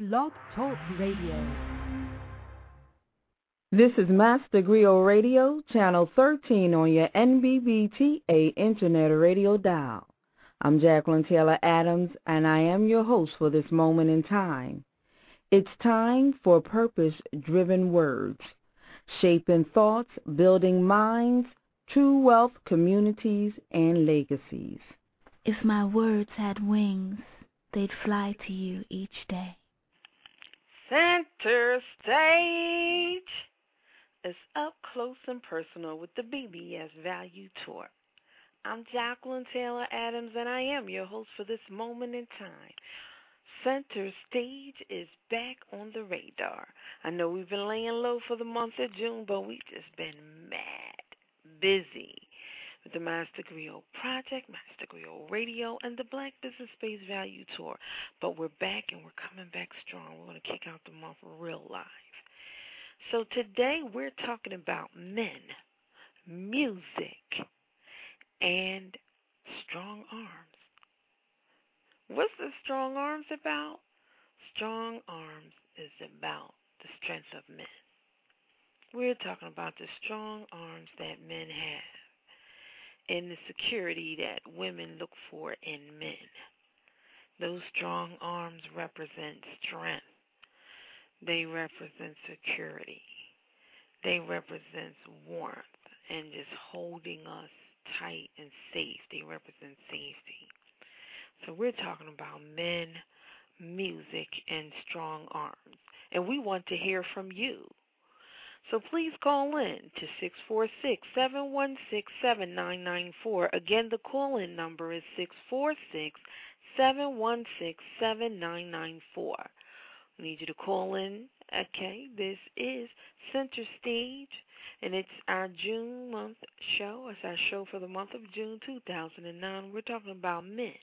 Blog Talk Radio. This is Master Griot Radio, Channel 13 on your NBBTA Internet Radio dial. I'm Jacqueline Taylor Adams, and I am your host for this moment in time. It's time for purpose-driven words, shaping thoughts, building minds, true wealth, communities, and legacies. If my words had wings, they'd fly to you each day. Center Stage is up close and personal with the BBS Value Tour. I'm Jacqueline Taylor Adams, and I am your host for this moment in time. Center Stage is back on the radar. I know we've been laying low for the month of June, but we've just been mad busy with the Master Griot Project, Master Griot Radio, and the Black Business Space Value Tour. But we're back, and we're coming back strong. We're going to kick out the month real live. So today we're talking about men, music, and strong arms. What's the strong arms about? Strong arms is about the strength of men. We're talking about the strong arms that men have and the security that women look for in men. Those strong arms represent strength. They represent security. They represent warmth and just holding us tight and safe. They represent safety. So we're talking about men, music, and strong arms. And we want to hear from you. So please call in to 646-716-7994. Again, the call-in number is 646-716-7994. We need you to call in. Okay, this is Center Stage, and it's our June month show. It's our show for the month of June 2009. We're talking about men,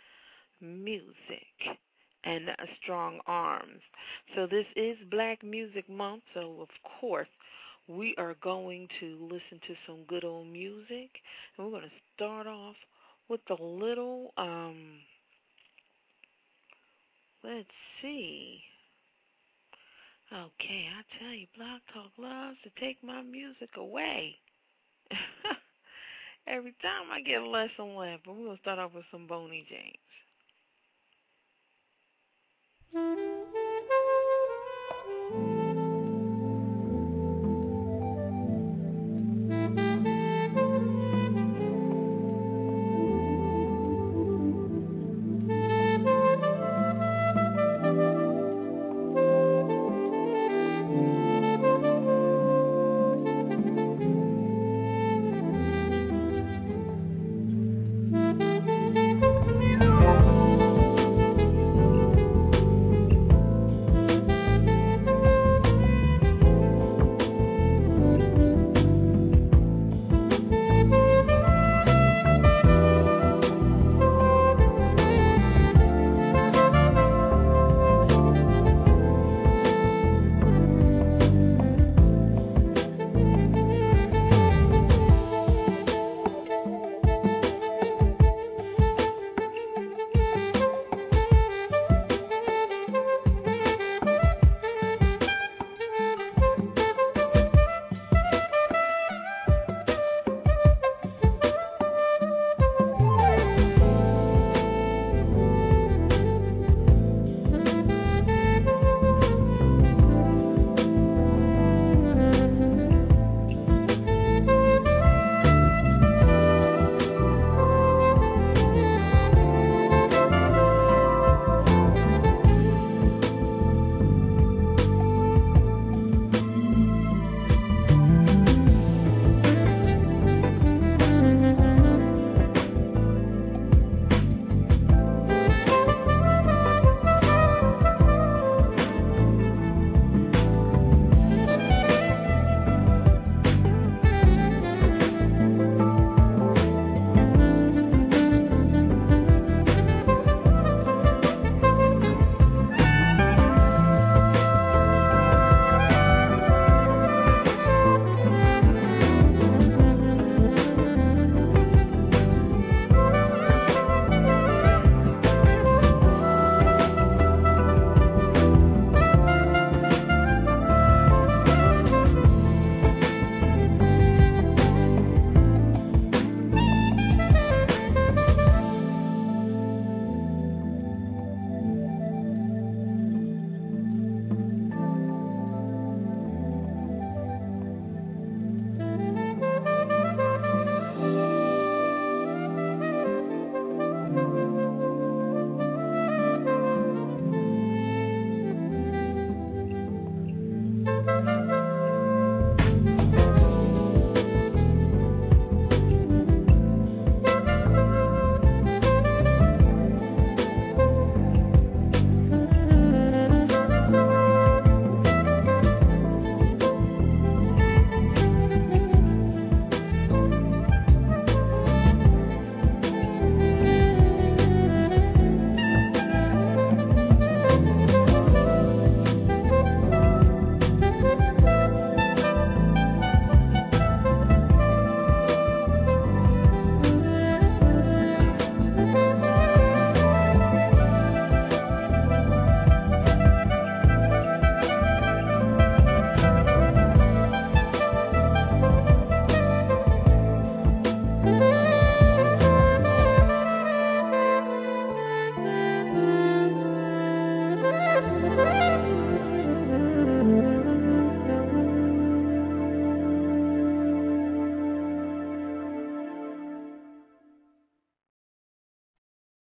music, and strong arms. So this is Black Music Month, so of course we are going to listen to some good old music, and we're going to start off with a little, let's see. Okay, I tell you, Blog Talk loves to take my music away. Every time I get less and less, but we're going to start off with some Boney James.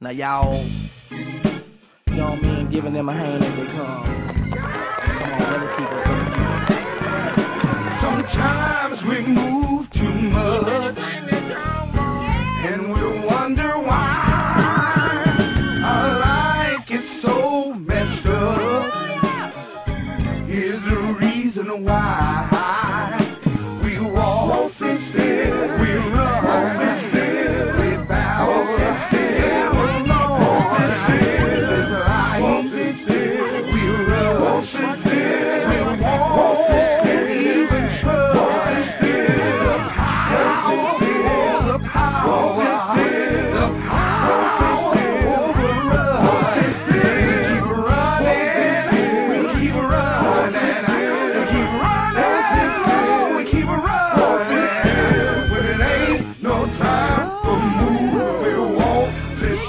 Now y'all, you know what I mean, giving them a hand as they come. Come on, let us keep it. Sometimes we move too much, and we wonder why our life is so messed up. Here's the reason why. We walk instead, we run instead, we bow instead, we walk instead, we run instead, we walk instead, we trust instead, the power instead, the power instead, the power instead, we run instead, we keep running, we keep running, we keep running, when it ain't no time for move, we won't sit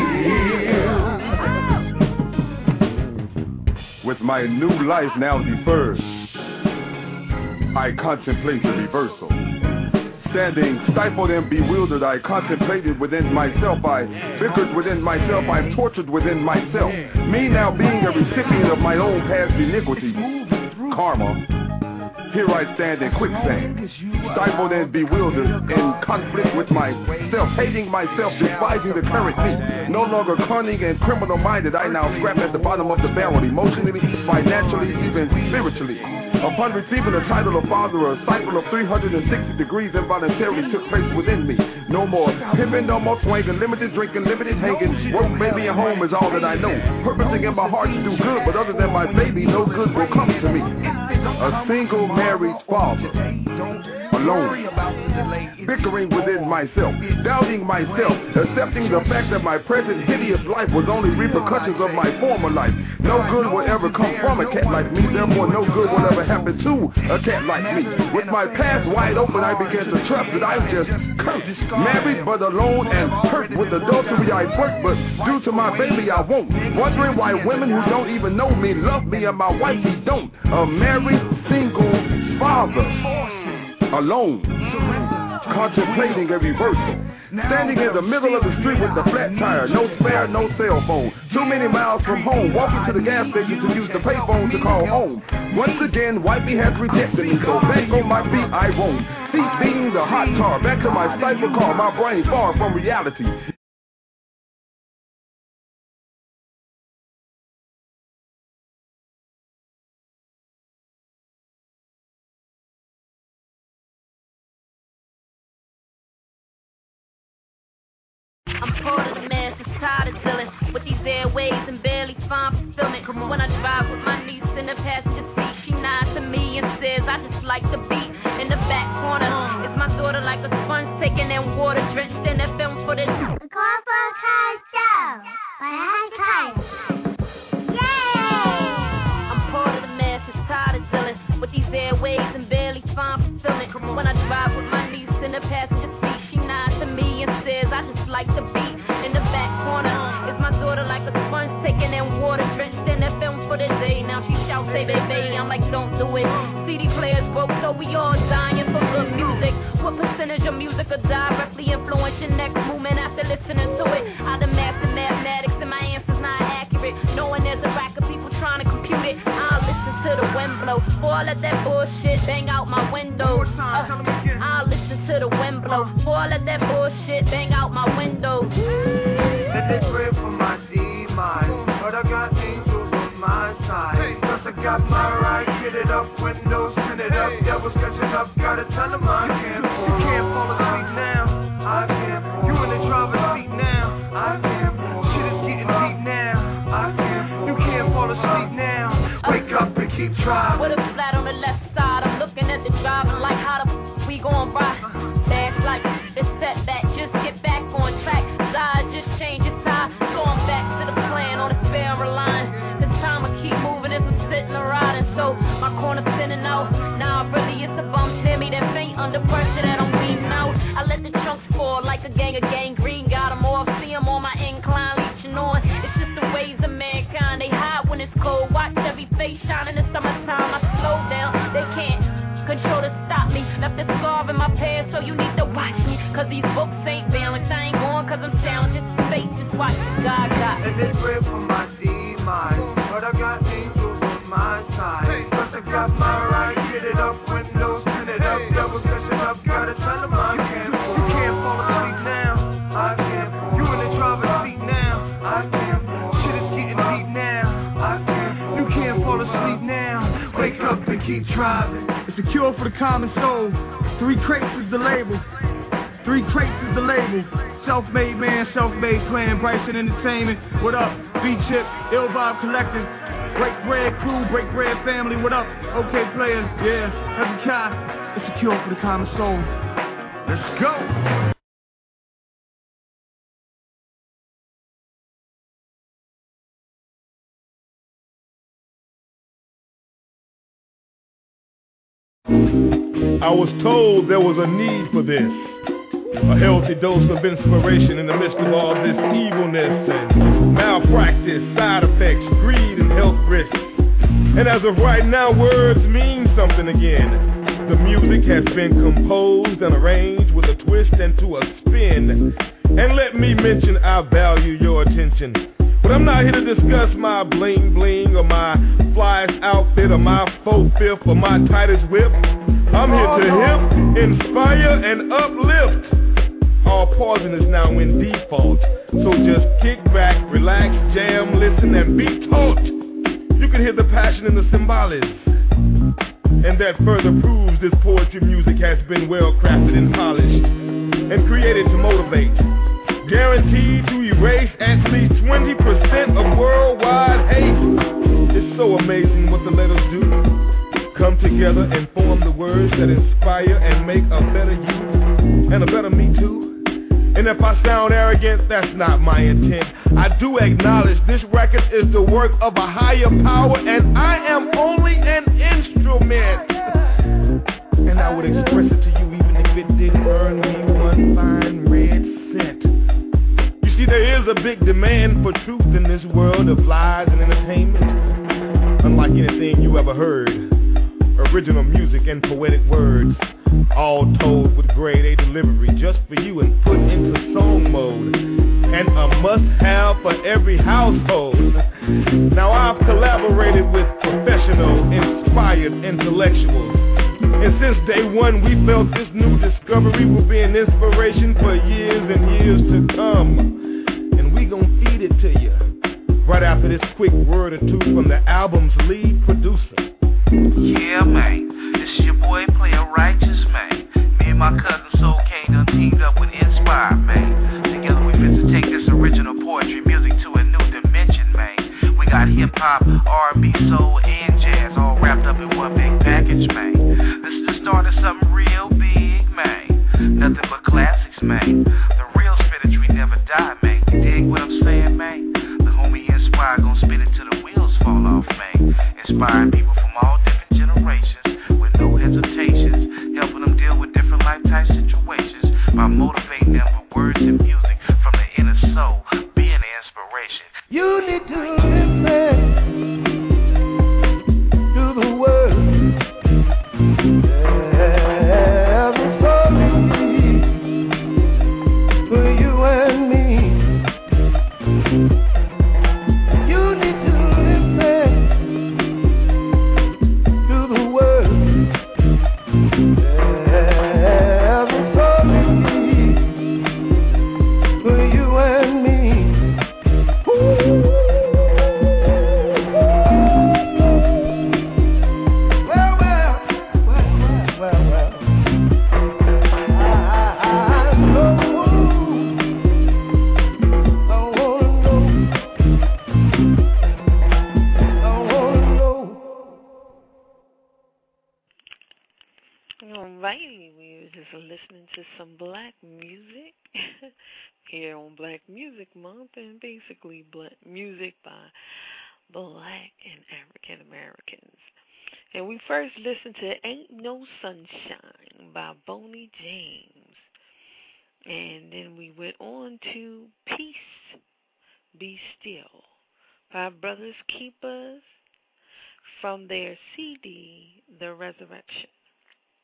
still. With my new life now deferred, I contemplate the reversal. Standing stifled and bewildered, I contemplated within myself, I bickered within myself, I'm tortured within myself. Me now being a recipient of my own past iniquity, karma. Here I stand in quicksand, stifled and bewildered, in conflict with myself, hating myself, despising the current me. No longer cunning and criminal-minded, I now scrap at the bottom of the barrel, emotionally, financially, even spiritually. Upon receiving the title of father, a cycle of 360 degrees involuntarily took place within me. No more pimping, no more swinging, limited drinking, limited hanging. Work, baby, and home is all that I know. Purposing in my heart to do good, but other than my baby, no good will come to me. A single married father, alone, bickering within myself, doubting myself, accepting the fact that my present hideous life was only repercussions of my former life. No good will ever come from a cat like me, therefore no good will ever happen to a cat like me. With my past wide open, I began to trust that I'm just cursed, married but alone and hurt with adultery I work, but due to my baby I won't. Wondering why women who don't even know me love me and my wifey don't. A married single father, alone, contemplating a reversal. Standing in the middle of the street with the flat tire, no spare, no cell phone. Too many miles from home, walking to the gas station to use the payphone to call home. Once again, wifey has rejected me, so back on my feet I won't. Seat being the hot car, back to my cycle car, my brain far from reality. I'm part of the masses, tired of dealing with these airways and barely find fulfillment. When I drive with my niece in the passenger seat, she nods to me and says, I just like the beat. In the back corner is my daughter like a sponge taking in water, drenched in that film footage. The Carpool Car Show by Hank Hyde. Yay! I'm part of the masses, tired of dealing with these airways and barely find fulfillment. When I drive with my niece in the passenger seat, she nods to me and says, I just like the beat. In the back corner is my daughter like a sponge taking in water, drenched in that film for the day. Now she shouts, say baby, I'm like, don't do it. CD players broke, so we all dying for good music. What percentage of music will directly influence your next movement after listening to it? I done mastered mathematics and my answer's not accurate. Knowing there's a rack of people trying to compute it, I'll listen to the wind blow. Before I let that bullshit bang out my window. I'll listen to the wind blow. Before I let that bullshit bang out my window. Let they pray for my demise, but I got angels on my side. Plus I got my right, get it up, windows tinted up, devils catching up, gotta tell them I can't fall. You can't fall asleep now, I can't fall. You in the driver's seat now, I can't fall. Shit is getting deep now, I can't fall. You can't fall asleep now, wake up and keep driving. With a flat on the left side, I'm looking at the driver like how the we gon' ride. Fast like this setback, just get back on track. Side just change your tie, going back to the plan on the spare line. This time I keep moving as I'm sitting and riding, so my corner spinning out. Now really it's a bum Timmy that faint under pressure that I'm beating out. I let the trunks fall like a gang of gangrene, got them off, see them on my incline, leeching on. It's just the ways of mankind, they hide when it's cold. Watch every face shine in the summertime. I slow down, they can't control to stop me. Left a scar in my past, so you need to watch me. Cause these books ain't balanced. I ain't going cause I'm challenged. It's fate, just watch me. angels on my side. Plus I got my right, get it up, windows tinted up, double session up, gotta tell them I can't fall. You can't fall asleep now. I can't fall. You in the driver's seat now. I can't fall. Shit is getting deep now. I can't fall. You can't fall asleep now. Wake up and keep driving. It's a cure for the common soul. 3 crates is the label. 3 crates is the label. Self-made man, self-made clan, Bryson Entertainment. What up? B-Chip, Ill Vibe Collective. Break Bread Crew, Break Bread Family. What up? Okay, players. Yeah, Heavy Kai. It's a cure for the common soul. Let's go. I was told there was a need for this. A healthy dose of inspiration in the midst of all this evilness and malpractice, side effects, greed, and health risks. And as of right now, words mean something again. The music has been composed and arranged with a twist and to a spin. And let me mention, I value your attention. But I'm not here to discuss my bling bling or my flyest outfit or my faux fifth or my tightest whip. I'm here to hip, inspire, and uplift. All pausing is now in default. So just kick back, relax, jam, listen, and be taught. You can hear the passion in the cymbals. And that further proves this poetry music has been well crafted and polished and created to motivate. Guaranteed to erase at least 20% of worldwide hate. It's so amazing what the letters do. Come together and form the words that inspire and make a better you and a better me too. And if I sound arrogant, that's not my intent. I do acknowledge this record is the work of a higher power, and I am only an instrument. And I would express it to you even if it didn't earn me one fine red cent. You see, there is a big demand for truth in this world of lies and entertainment. Unlike anything you ever heard. Original music and poetic words, all told with grade A delivery just for you and put into song mode, and a must-have for every household. Now I've collaborated with professional, inspired intellectuals, and since day one we felt this new discovery will be an inspiration for years and years to come, and we gon' feed it to you right after this quick word or two from the album's lead producer. Yeah, man, this is your boy Player Righteous, man. Me and my cousin Soul Kane done teamed up with Inspire, man. Together we fit to take this original poetry music to a new dimension, man. We got hip-hop, R&B, soul, and jazz all wrapped up in one big package, man. This is the start of something real big, man. Nothing but classics, man. The real spinach never die, man. You dig what I'm saying, man? The homie Inspire gon' spin it till the wheels fall off, man. Inspiring people from all different generations with no hesitations, helping them deal with different lifetime situations by motivating them with words and music from the inner soul, being an inspiration. You need to listen to the words. There's a story for you and me. You need to listen to the words. There's a story for you and me. Ooh. Alrighty, we were just listening to some black music here on Black Music Month, and basically black music by black and African Americans. And we first listened to Ain't No Sunshine by Boney James. And then we went on to Peace Be Still by Brothers Keepers from their CD, The Resurrection.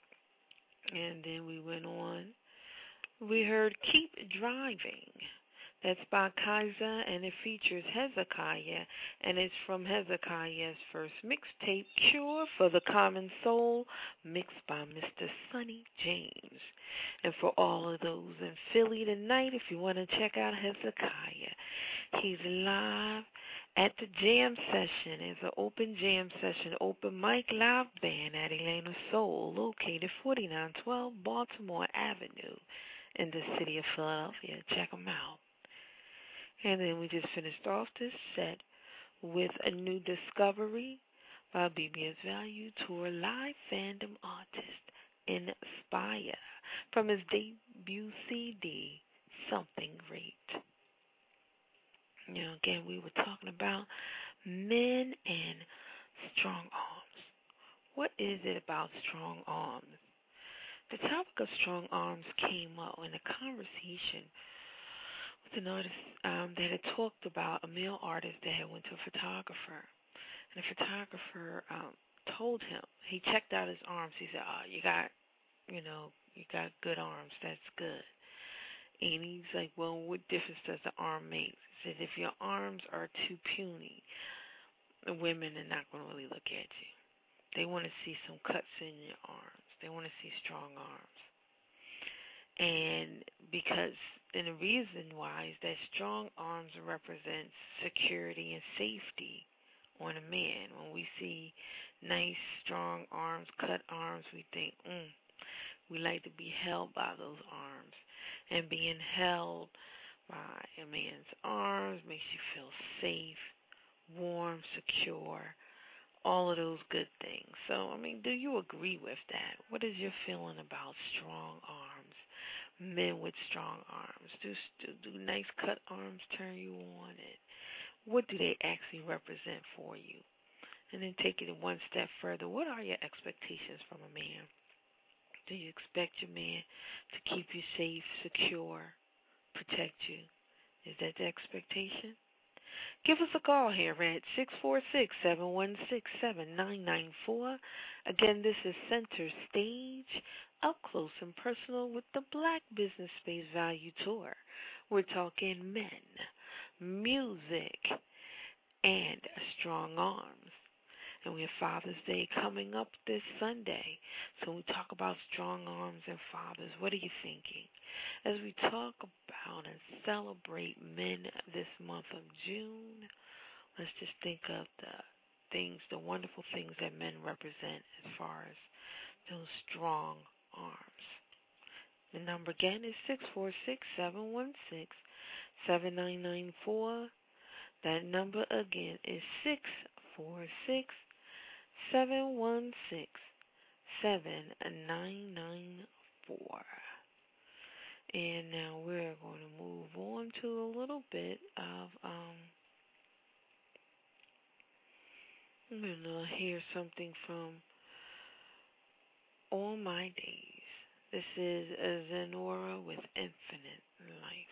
And then we went on. We heard Keep Driving It's by Kaiser, and it features Hezekiah, and it's from Hezekiah's first mixtape, Cure for the Common Soul, mixed by Mr. Sonny James. And for all of those in Philly tonight, if you want to check out Hezekiah, he's live at the jam session. It's an open jam session, open mic live band at Elena Soul, located 4912 Baltimore Avenue in the city of Philadelphia. Check them out. And then we just finished off this set with a new discovery by BBS Value Tour live fandom artist Inspire from his debut CD, Something Great. You know, again, we were talking about men and strong arms. What is it about strong arms? The topic of strong arms came up in a conversation with an artist that had talked about a male artist that had went to a photographer. And the photographer told him, he checked out his arms. He said, "Oh, you got good arms. That's good." And he's like, "Well, what difference does the arm make?" He said, "If your arms are too puny, the women are not going to really look at you. They want to see some cuts in your arms. They want to see strong arms." And the reason why is that strong arms represents security and safety on a man. When we see nice, strong arms, cut arms, we think, we like to be held by those arms. And being held by a man's arms makes you feel safe, warm, secure, all of those good things. So, I mean, do you agree with that? What is your feeling about strong arms? Men with strong arms. Do nice cut arms turn you on? And what do they actually represent for you? And then take it one step further. What are your expectations from a man? Do you expect your man to keep you safe, secure, protect you? Is that the expectation? Give us a call here at 646-716-7994. Again, this is Center Stage, up close and personal with the Black Business Space Value Tour. We're talking men, music, and strong arms. And we have Father's Day coming up this Sunday. So we talk about strong arms and fathers. What are you thinking? As we talk about and celebrate men this month of June, let's just think of the wonderful things that men represent as far as those strong arms. The number again is 646-716-7994. That number again is 646-716-7994. And now we're going to move on to a little bit of, I'm going to hear something from All My Days. This is Zenora with Infinite Life.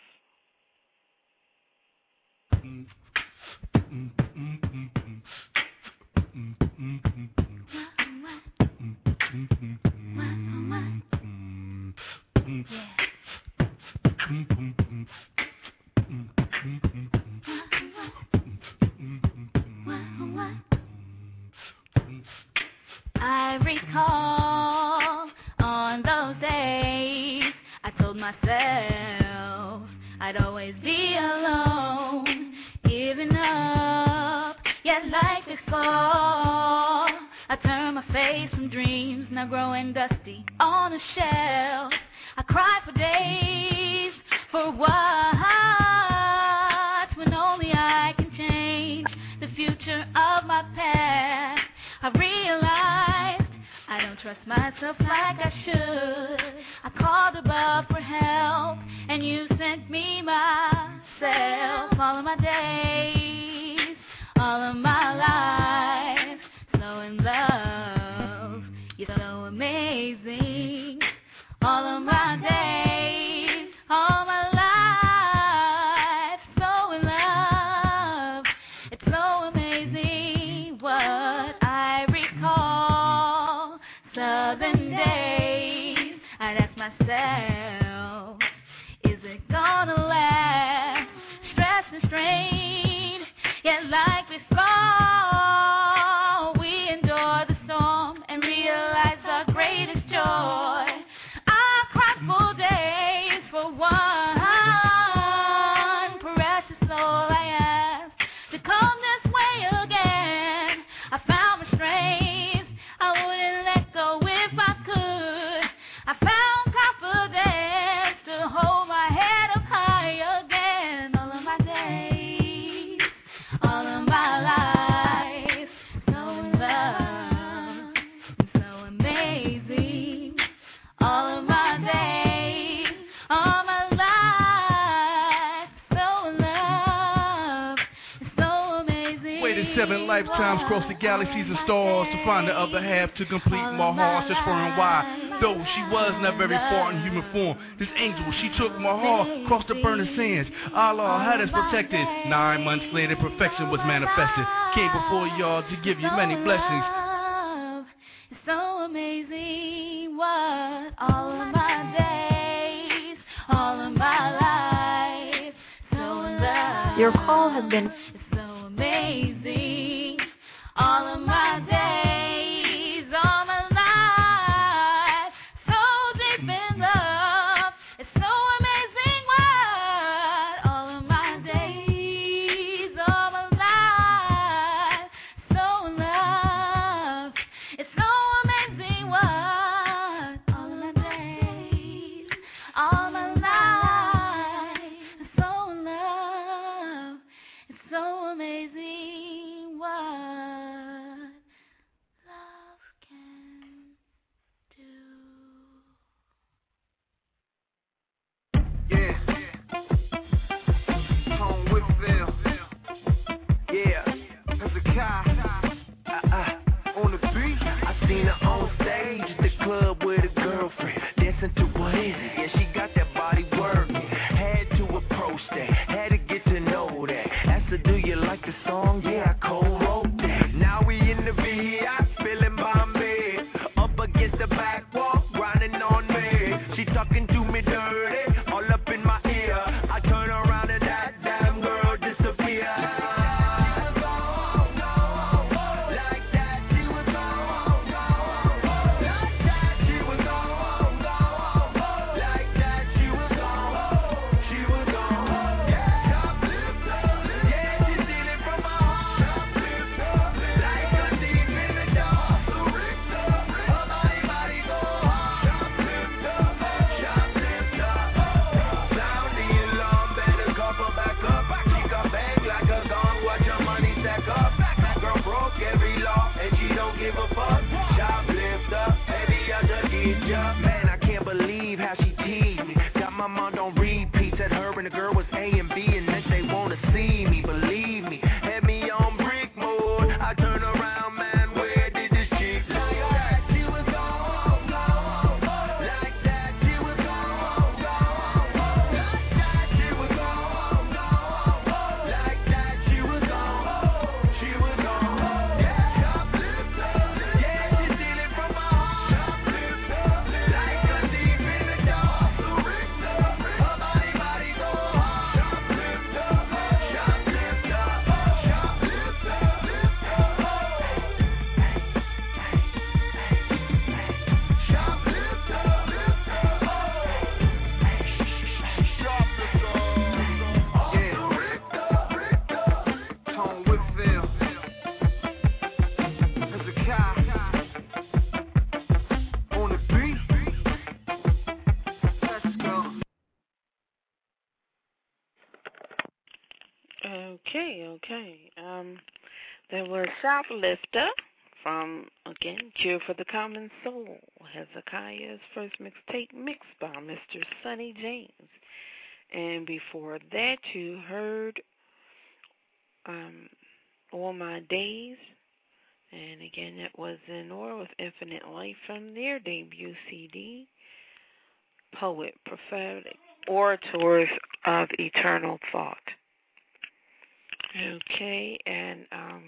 I recall on those days I told myself I'd always be alone, giving up, yet like before I turn my face from dreams, now growing dusty on a shelf. I cry for days, for what, when only I can change the future of my past. I realized I don't trust myself like I should. I called above for help, and you sent me myself. All of my days, all of my life, so in love, you're so amazing. All of my days, all my life, so in love, it's so amazing what I recall. Southern days, I'd ask myself, is it gonna last? lifetimes, cross the galaxies and stars to find the other half to complete my heart. Just for and why, though she was not very far in human form, this angel, she took my heart, crossed the burning sands. Allah had us protected. 9 months later, perfection was manifested. Came before y'all to give you many blessings. It's so amazing what all of my days, all of my life, so in love. Your call has been. It's so amazing, all of my days, all my life, so deep in love. It's so amazing what all of my days, all my life, so in love. It's so amazing what all of my days, all my life, so in love. It's so amazing what love can do. Yeah. Tone Whitfield. Yeah. Hezekiah. On the beat. I seen her on stage at the club with a girlfriend. Dancing to what is it? Yeah, she got that body working. Had to approach that. Had to get to know that. Asked her, do you like the song? Yeah, I co-wrote that. Now we in the VI, feeling by me. Up against the back wall, grinding on me. She talking to me dirty, all up in my ear. I turn around and that damn girl disappear. Like that, she was gone. Like that, she was gone. Like that, she was gone. She was gone. Yeah, she's stealing from my heart. Like a thief in the dark. Her body go hard. Shoplifter. Sound the alarm, better cover back up. Kick her bag like a gong, watch her money stack up. That girl broke every law, and she don't give a fuck. Shoplifter, baby, I just get ya. Man, I can't believe how she teased me. Got my mind on repeat, said her and the girl was A and B, and then they wanna see me, believe me. Had me on brick mode, I turn around, man, where did this chick go? Like that, she was gone. Like that, she was gone. Like that, she was gone. Like that, she was gone. She was gone. Yeah, shoplifter. Yeah, she's stealing from my heart. Shoplifter. Like a thief in the dark. Her body go hard. Shoplifter. Shoplifter. Tone Whitfield. Hezekiah. On the beat. Let's go. Okay. There was Shoplifter from, again, Cure for the Common Soul. Hezekiah's first mixtape mixed by Mr. Sonny James. And before that, you heard All My Days. And again, it was in order with Infinite Life from their debut CD, Poet, Prophetic Orators of Eternal Thought. Okay, and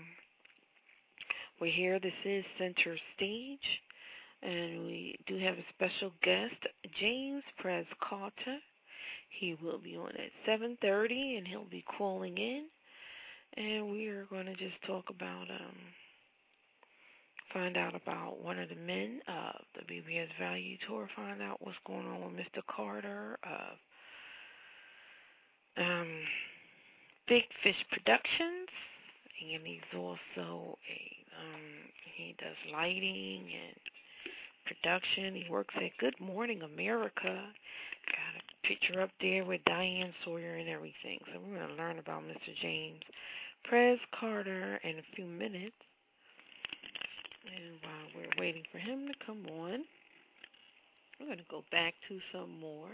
we're here. This is Center Stage, and we do have a special guest, James Prez Carter. He will be on at 7:30, and he'll be calling in, and we are going to just talk about, find out about one of the men of the BBS Value Tour, find out what's going on with Mr. Carter of Big Fish Productions, and he's also he does lighting and production. He works at Good Morning America. Got a picture up there with Diane Sawyer and everything. So we're going to learn about Mr. James Prez Carter in a few minutes. And while we're waiting for him to come on, we're going to go back to some more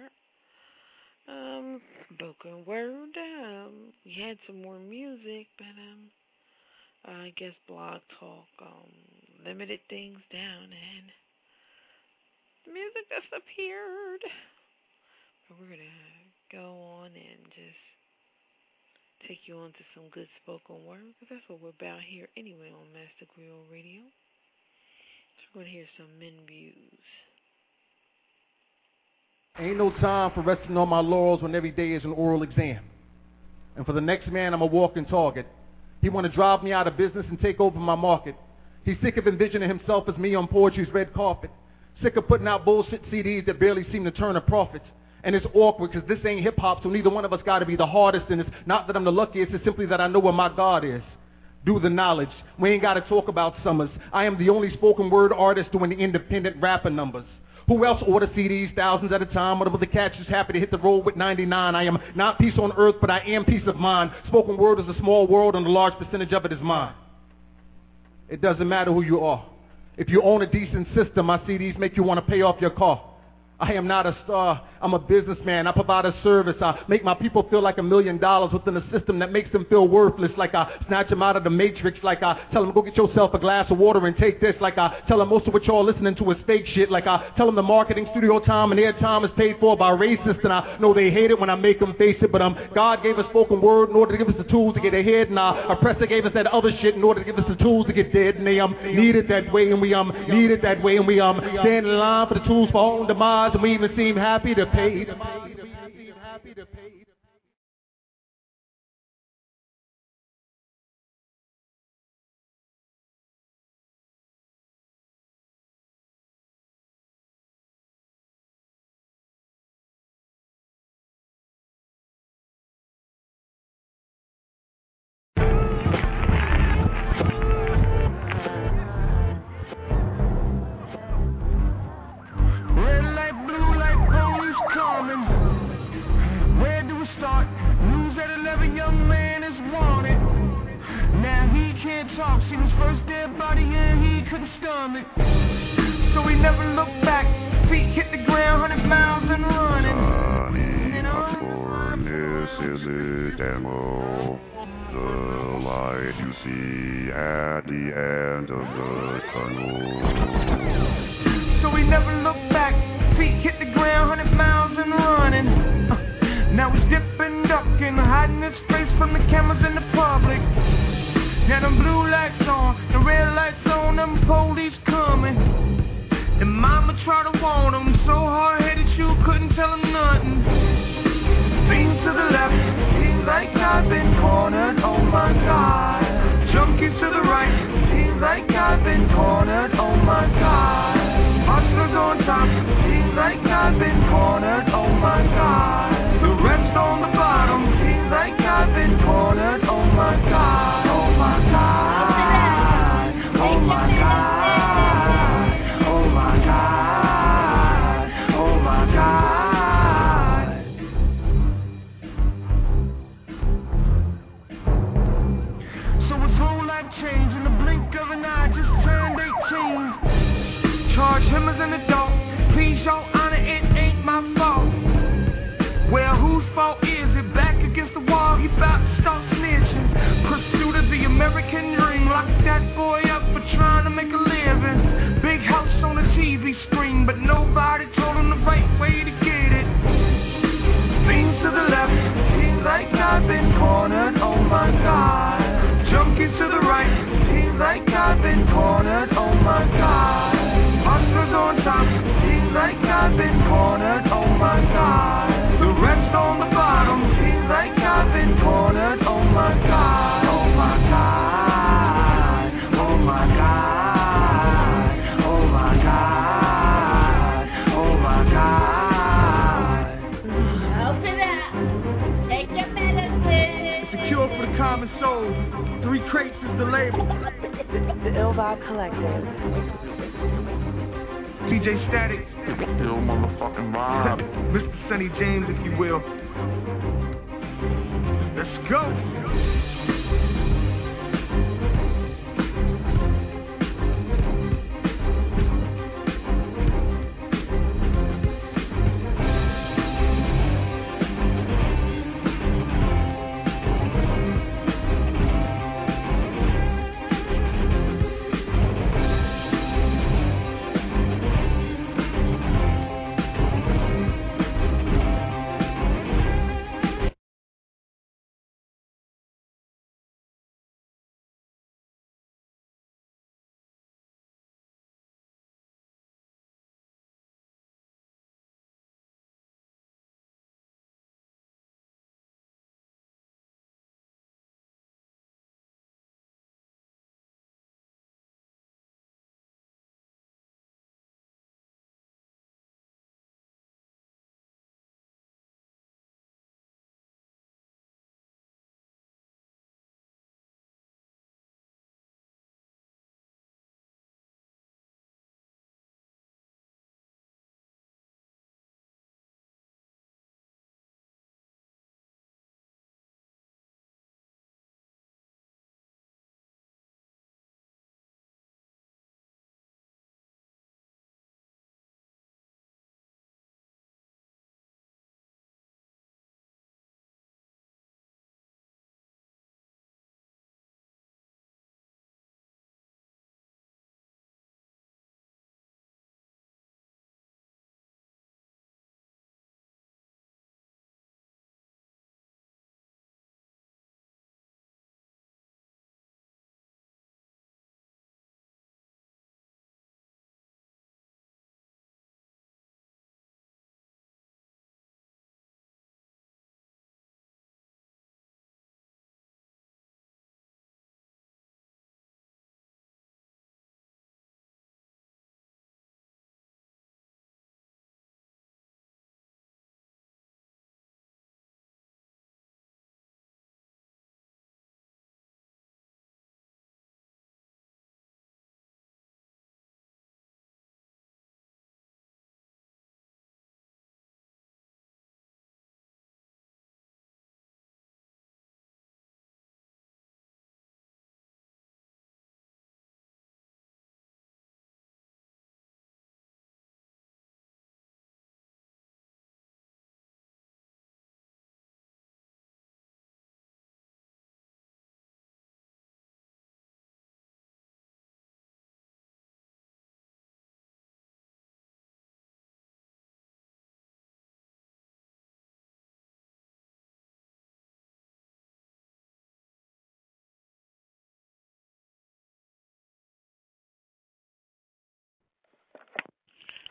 spoken word. We had some more music, but I guess Blog Talk limited things down and the music disappeared. But we're going to go on and just take you on to some good spoken word, because that's what we're about here anyway on Master Griot Radio. So we're going to hear some men views. Ain't no time for resting on my laurels when every day is an oral exam. And for the next man, I'm a walking target. He want to drive me out of business and take over my market. He's sick of envisioning himself as me on poetry's red carpet. Sick of putting out bullshit CDs that barely seem to turn a profit. And it's awkward because this ain't hip-hop, so neither one of us got to be the hardest. And it's not that I'm the luckiest, it's simply that I know where my God is. Do the knowledge. We ain't got to talk about summers. I am the only spoken word artist doing the independent rapper numbers. Who else order CDs thousands at a time? Whatever the catch is happy to hit the road with 99. I am not peace on earth, but I am peace of mind. Spoken word is a small world and a large percentage of it is mine. It doesn't matter who you are. If you own a decent system, my CDs make you want to pay off your car. I am not a star, I'm a businessman. I provide a service. I make my people feel like $1 million within a system that makes them feel worthless. Like I snatch them out of the matrix. Like I tell them, go get yourself a glass of water and take this. Like I tell them most of what y'all listening to is fake shit. Like I tell them the marketing studio time and their time is paid for by racists. And I know they hate it when I make them face it. But God gave us spoken word in order to give us the tools to get ahead. And our oppressor gave us that other shit in order to give us the tools to get dead. And they need it that way. And we need it that way. And we stand in line for the tools for our own demise. And we even seem happy to pay.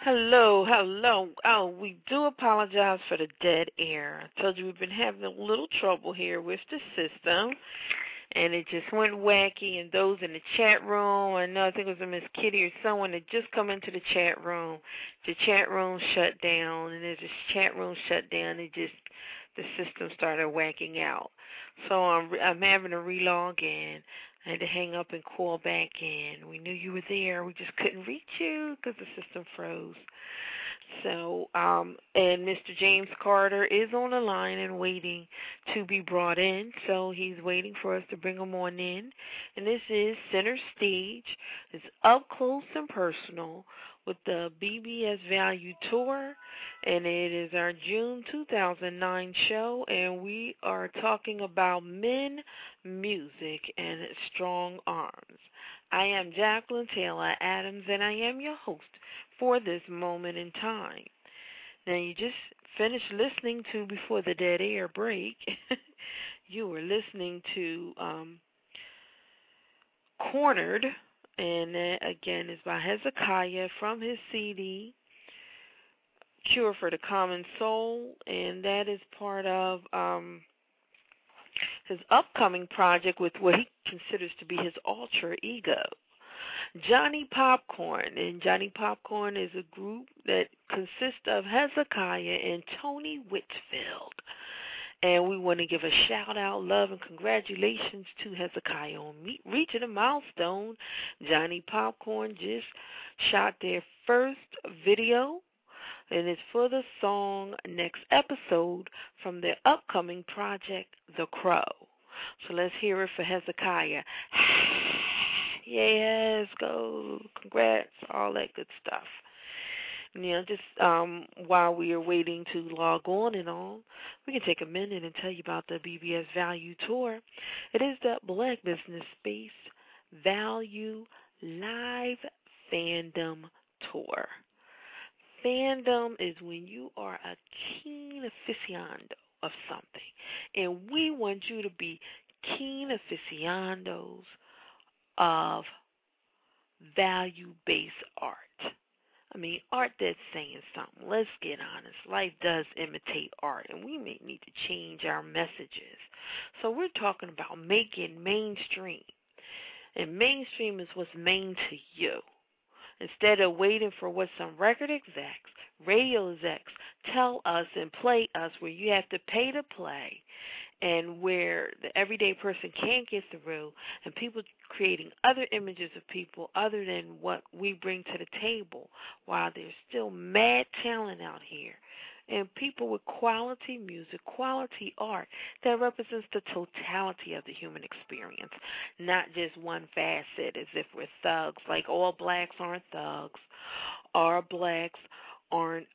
Hello, hello. Oh, we do apologize for the dead air. I told you we've been having a little trouble here with the system, and it just went wacky. And those in the chat room, I know I think it was a Miss Kitty or someone that just come into the chat room. The chat room shut down, and as the chat room shut down, the system started whacking out. So I'm having to relog in. I had to hang up and call back in. We knew you were there. We just couldn't reach you because the system froze. So, and Mr. James Carter is on the line and waiting to be brought in. So he's waiting for us to bring him on in. And this is Center Stage. It's up close and personal with the BBS Value Tour. And it is our June 2009 show. And we are talking about men, music, and strong arms. I am Jacqueline Taylor Adams, and I am your host for this moment in time. Now, you just finished listening to, before the dead air break, you were listening to Cornered, and that, again, is by Hezekiah from his CD, Cure for the Common Soul, and that is part of his upcoming project with what he considers to be his alter ego, Johnny Popcorn. And Johnny Popcorn is a group that consists of Hezekiah and Tony Whitfield. And we want to give a shout-out, love, and congratulations to Hezekiah on reaching a milestone. Johnny Popcorn just shot their first video, and it's for the song Next Episode from their upcoming project, The Crow. So let's hear it for Hezekiah. Yes, go, congrats, all that good stuff. You know, just while we are waiting to log on and all, we can take a minute and tell you about the BBS Value Tour. It is the Black Business Space Value Live Fandom Tour. Fandom is when you are a keen aficionado of something, and we want you to be keen aficionados of value-based art. I mean, art that's saying something. Let's get honest. Life does imitate art, and we may need to change our messages. So we're talking about making mainstream, and mainstream is what's main to you. Instead of waiting for what some record execs, radio execs tell us and play us, where you have to pay to play, and where the everyday person can't get through, and people creating other images of people other than what we bring to the table, while there's still mad talent out here, and people with quality music, quality art that represents the totality of the human experience, not just one facet as if we're thugs. Like, all blacks aren't thugs. All blacks aren't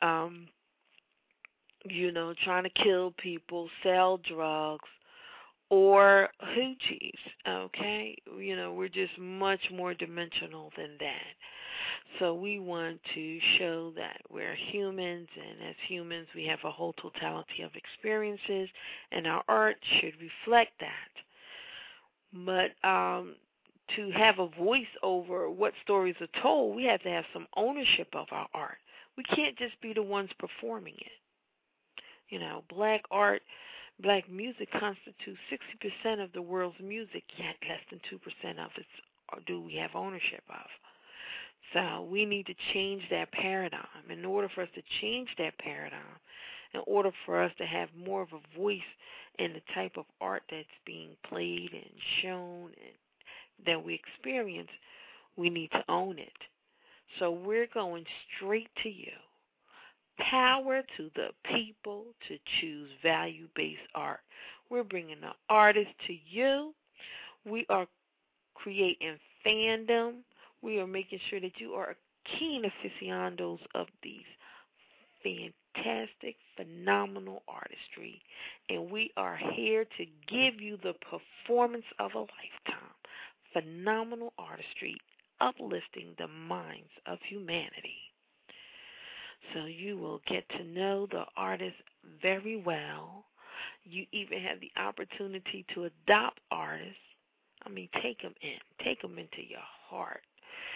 trying to kill people, sell drugs, or hoochies, okay? We're just much more dimensional than that. So we want to show that we're humans, and as humans we have a whole totality of experiences, and our art should reflect that. But to have a voice over what stories are told, we have to have some ownership of our art. We can't just be the ones performing it. Black art, black music constitutes 60% of the world's music, yet less than 2% of it do we have ownership of. So we need to change that paradigm. In order for us to change that paradigm, in order for us to have more of a voice in the type of art that's being played and shown and that we experience, we need to own it. So we're going straight to you. Power to the people to choose value-based art. We're bringing the artist to you. We are creating fandom. We are making sure that you are keen aficionados of these fantastic, phenomenal artistry. And we are here to give you the performance of a lifetime. Phenomenal artistry, uplifting the minds of humanity. So you will get to know the artist very well. You even have the opportunity to adopt artists. I mean, take them in. Take them into your heart.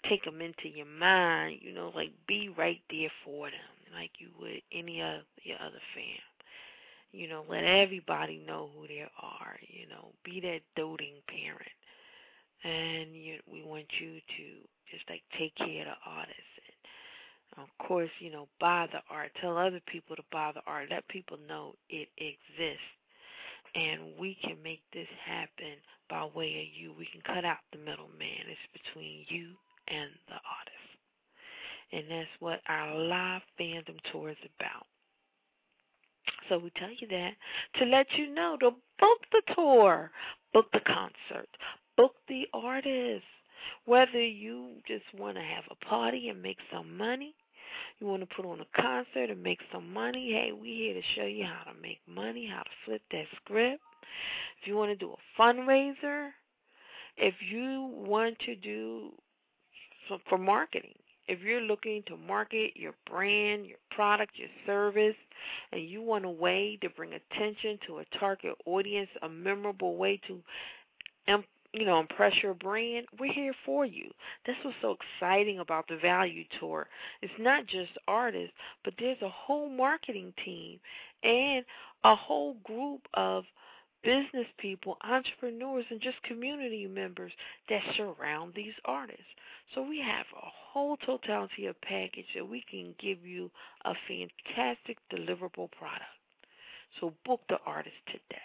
take them into your mind, you know, like be right there for them like you would any of your other fam. You know, let everybody know who they are, you know, be that doting parent. And we want you to just like take care of the artists. And of course, you know, buy the art. Tell other people to buy the art. Let people know it exists. And we can make this happen by way of you. We can cut out the middleman. It's between you and the artist. And that's what our live fandom tour is about. So we tell you that to let you know to book the tour, book the concert, book the artist. Whether you just want to have a party and make some money, you want to put on a concert and make some money, hey, we're here to show you how to make money, how to flip that script. If you want to do a fundraiser, if you want to do for marketing, if you're looking to market your brand, your product, your service, and you want a way to bring attention to a target audience, a memorable way to impress your brand, we're here for you. That's what's so exciting about the Value Tour. It's not just artists, but there's a whole marketing team and a whole group of business people, entrepreneurs, and just community members that surround these artists. So we have a whole totality of package that we can give you a fantastic deliverable product. So book the artist today.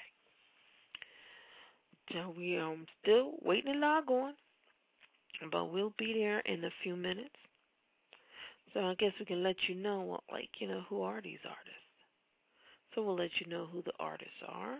So we still waiting to log on, but we'll be there in a few minutes. So I guess we can let you know, who are these artists. So we'll let you know who the artists are.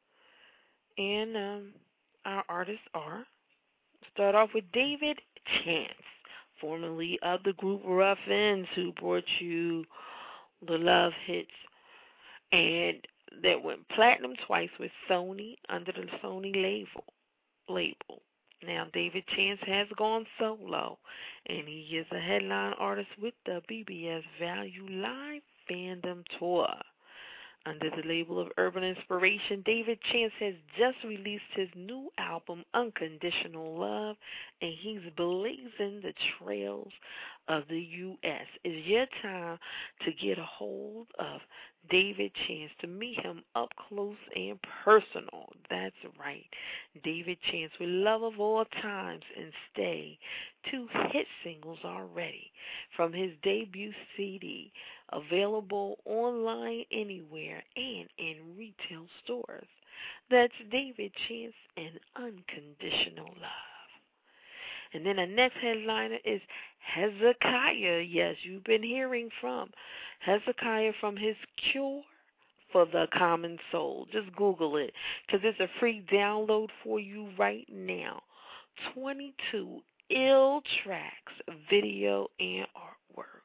And our artists are, start off with David Chance, formerly of the group Ruffins, who brought you the love hits, and that went platinum twice with Sony under the Sony label. Now, David Chance has gone solo, and he is a headline artist with the BBS Value Live Fandom Tour. Under the label of Urban Inspiration, David Chance has just released his new album, Unconditional Love, and he's blazing the trails of the U.S. It's your time to get a hold of David Chance, to meet him up close and personal. That's right. David Chance, with Love of All Times and Stay, 2 hit singles already from his debut CD, available online anywhere and in retail stores. That's David Chance and Unconditional Love. And then the next headliner is Hezekiah. Yes, you've been hearing from Hezekiah from his Cure for the Common Soul. Just Google it, because it's a free download for you right now. 22 ill tracks, video, and artwork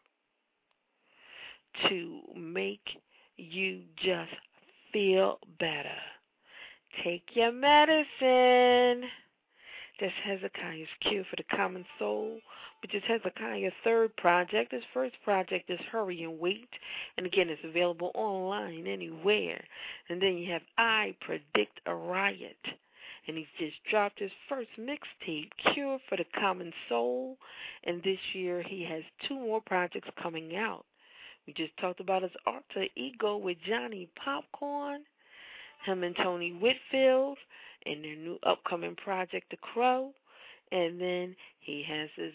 to make you just feel better. Take your medicine. That's Hezekiah's Cure for the Common Soul, which is Hezekiah's third project. His first project is Hurry and Wait, and again, it's available online anywhere. And then you have I Predict a Riot, and he's just dropped his first mixtape, Cure for the Common Soul, and this year he has 2 more projects coming out. We just talked about his alter ego with Johnny Popcorn, him and Tony Whitfield, and their new upcoming project, The Crow. And then he has his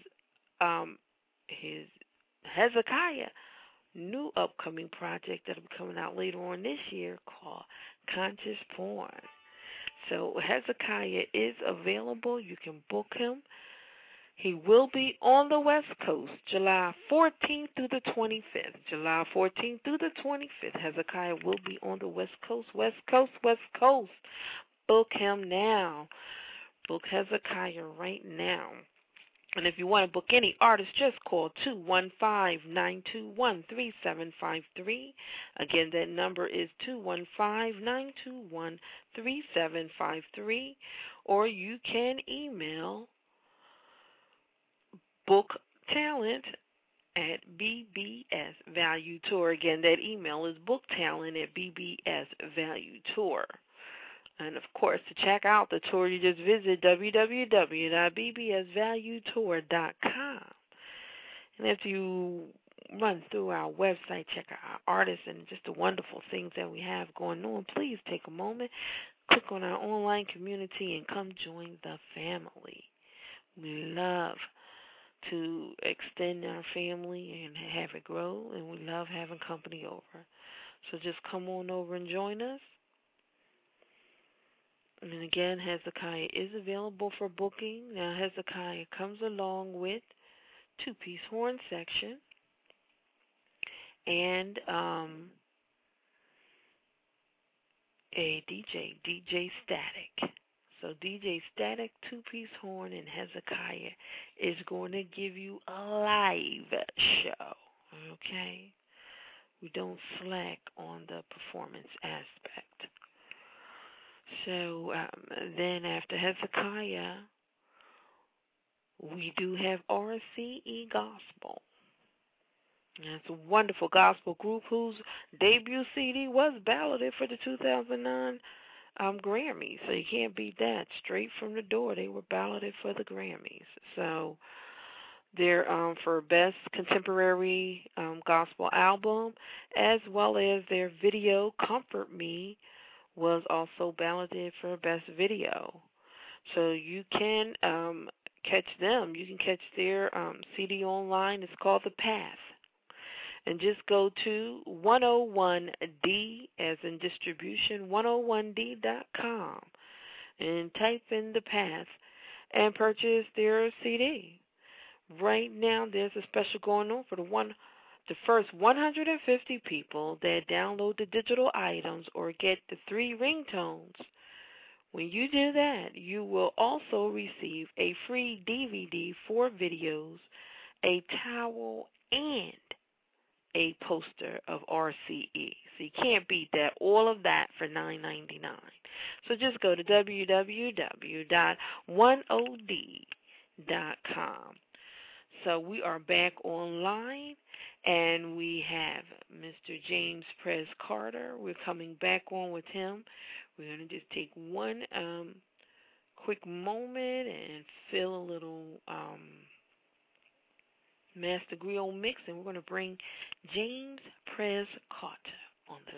Hezekiah new upcoming project that'll be coming out later on this year called Conscious Porn. So Hezekiah is available. You can book him. He will be on the West Coast, July 14th through the 25th. July 14th through the 25th. Hezekiah will be on the West Coast, West Coast, West Coast. Book him now. Book Hezekiah right now. And if you want to book any artist, just call 215-921-3753. Again, that number is 215-921-3753. Or you can email booktalent at BBS Value Tour. Again, that email is booktalent at BBS Value Tour. And, of course, to check out the tour, you just visit www.bbsvaluetour.com. And after you run through our website, check out our artists and just the wonderful things that we have going on, please take a moment, click on our online community, and come join the family. We love to extend our family and have it grow, and we love having company over. So just come on over and join us. And again, Hezekiah is available for booking. Now, Hezekiah comes along with two-piece horn section and a DJ Static. So DJ Static, two-piece horn, and Hezekiah is going to give you a live show, okay? We don't slack on the performance aspect. So then after Hezekiah, we do have RCE Gospel. It's a wonderful gospel group whose debut CD was balloted for the 2009 Grammys. So you can't beat that. Straight from the door, they were balloted for the Grammys. So they're for Best Contemporary Gospel Album, as well as their video, Comfort Me, was also balloted for Best Video. So you can catch them. You can catch their CD online. It's called The Path. And just go to 101D, as in distribution, 101D.com, and type in The Path and purchase their CD. Right now, there's a special going on for the first 150 people that download the digital items or get the 3 ringtones. When you do that, you will also receive a free DVD, 4 videos, a towel, and a poster of RCE. So you can't beat that. All of that for $9.99. So just go to www.10d.com. So we are back online, and we have Mr. James Prez Carter. We're coming back on with him. We're going to just take one quick moment and fill a little Master Griot mix, and we're going to bring James Prez Carter on the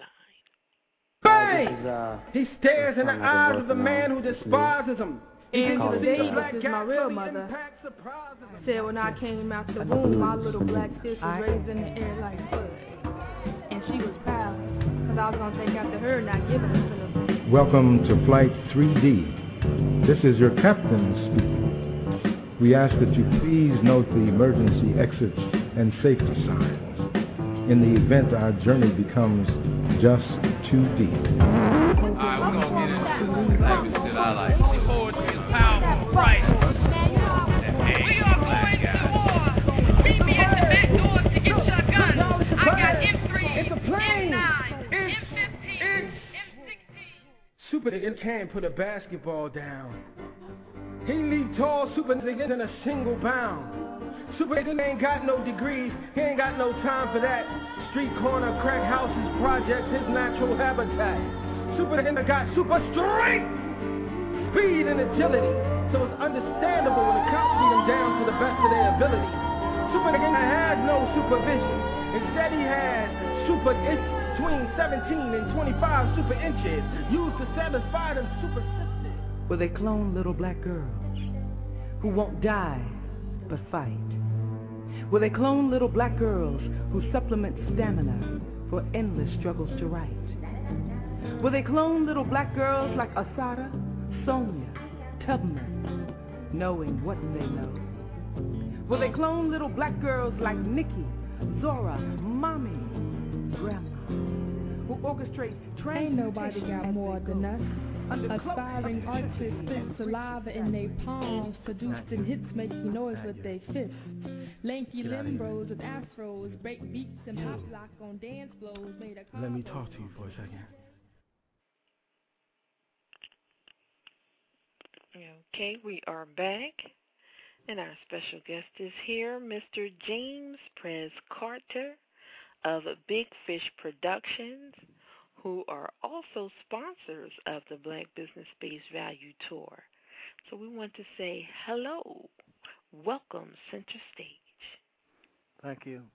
line. Bang! He stares in the eyes of the man who despises him. Angela Davis is my real mother. Said when I came out the womb, my little black sis was raised in the air like bud. And she was proud, because I was going to take after her, not giving it to them. Welcome to Flight 3D. This is your captain speaking. We ask that you please note the emergency exits and safety signs in the event our journey becomes just too deep. Alright, we're gonna get into the type of shit I like. Poetry is powerful, right? We are going to war. Meet me at the back doors to get your guns. I got M3, M9, M15, M16. Super nigga can't put a basketball down. He leap tall, super nigga in a single bound. Super nigga ain't got no degrees, he ain't got no time for that. Street corner, crack houses, projects, his natural habitat. Super nigga got super strength, speed, and agility. So it's understandable when the cops beat him down to the best of their ability. Super nigga had no supervision. Instead he had super between 17 and 25 super inches used to satisfy them super sisters. Will they clone little black girls who won't die but fight? Will they clone little black girls who supplement stamina for endless struggles to write? Will they clone little black girls like Asada, Sonia, Tubman, knowing what they know? Will they clone little black girls like Nikki, Zora, Mommy, Grandma, who orchestrate train? Ain't nobody got more than us. Aspiring artists spit saliva in their palms, producing hits making noise with their fists. Lanky limbros with afros, break beats and pop lock on dance floors made a. Let me talk to you for a second. Okay, we are back, and our special guest is here, Mr. James Prez Carter of Big Fish Productions, who are also sponsors of the Black Business Space Value Tour. So we want to say hello. Welcome, Center Stage. Thank you.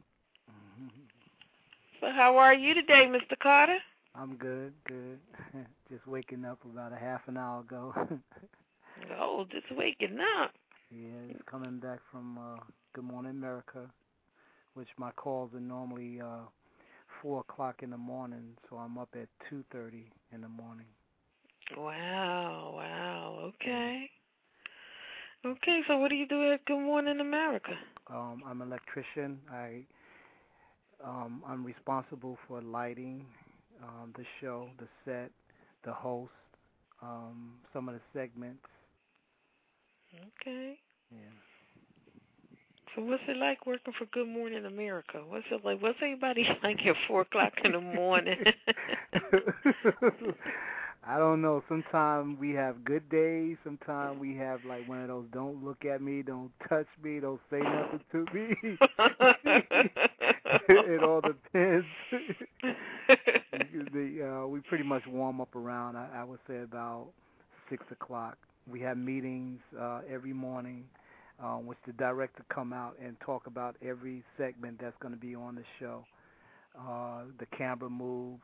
So how are you today, Mr. Carter? I'm good. Just waking up about a half an hour ago. Oh, just waking up. Yeah, just coming back from Good Morning America, which my calls are normally 4 o'clock in the morning, so I'm up at 2:30 in the morning. Wow, okay. Okay, so what do you do at Good Morning America? I'm an electrician. I'm responsible for lighting, the show, the set, the host, some of the segments. Okay. Yeah. So what's it like working for Good Morning America? What's it like? What's everybody like at 4 o'clock in the morning? I don't know. Sometimes we have good days. Sometimes we have like one of those don't look at me, don't touch me, don't say nothing to me. It all depends. We pretty much warm up around, I would say, about 6 o'clock. We have meetings every morning, which the director come out and talk about every segment that's going to be on the show. The camera moves,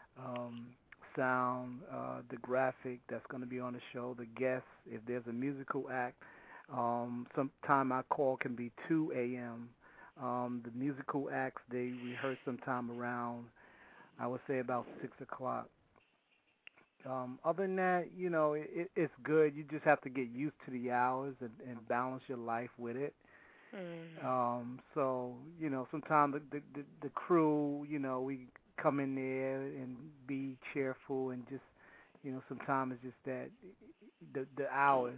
sound, the graphic that's going to be on the show, the guests, if there's a musical act. Sometime our call can be 2 a.m. The musical acts, they rehearse sometime around, I would say, about 6 o'clock. Other than that, it's good. You just have to get used to the hours and balance your life with it. So, sometimes the crew, we come in there and be cheerful and just, sometimes it's just that the hours.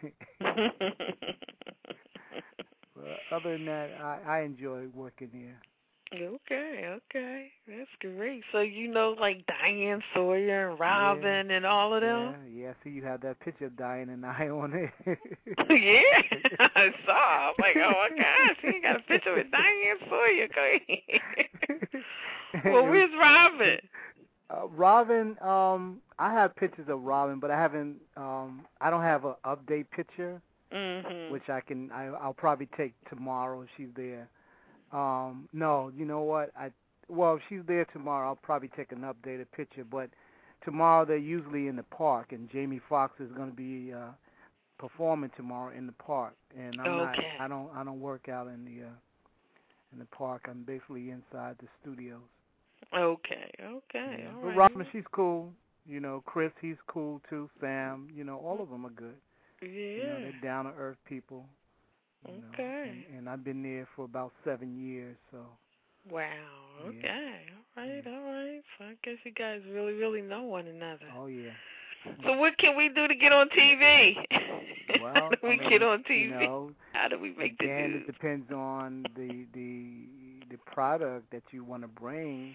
But other than that, I enjoy working here. Okay. That's great. So like Diane Sawyer and Robin and all of them? Yeah. See, you have that picture of Diane and I on it. Yeah, I saw. I'm like, oh, my gosh, he got a picture with Diane Sawyer. Go ahead. Well, where's Robin? Robin, I have pictures of Robin, but I don't have an update picture, which I'll probably take tomorrow if she's there. No, you know what? If she's there tomorrow, I'll probably take an updated picture. But tomorrow they're usually in the park, and Jamie Foxx is going to be performing tomorrow in the park. And I don't work out in the park. I'm basically inside the studios. Okay. Yeah. All right. But Robin, she's cool. Chris, he's cool too. Sam, all of them are good. Yeah. They're down to earth people. Okay. And I've been there for about 7 years, so. Wow. Okay. Yeah. All right. So I guess you guys really, really know one another. Oh, yeah. So what can we do to get on TV? Well, How do we get on TV? How do we make the news? Again, it depends on the product that you want to bring,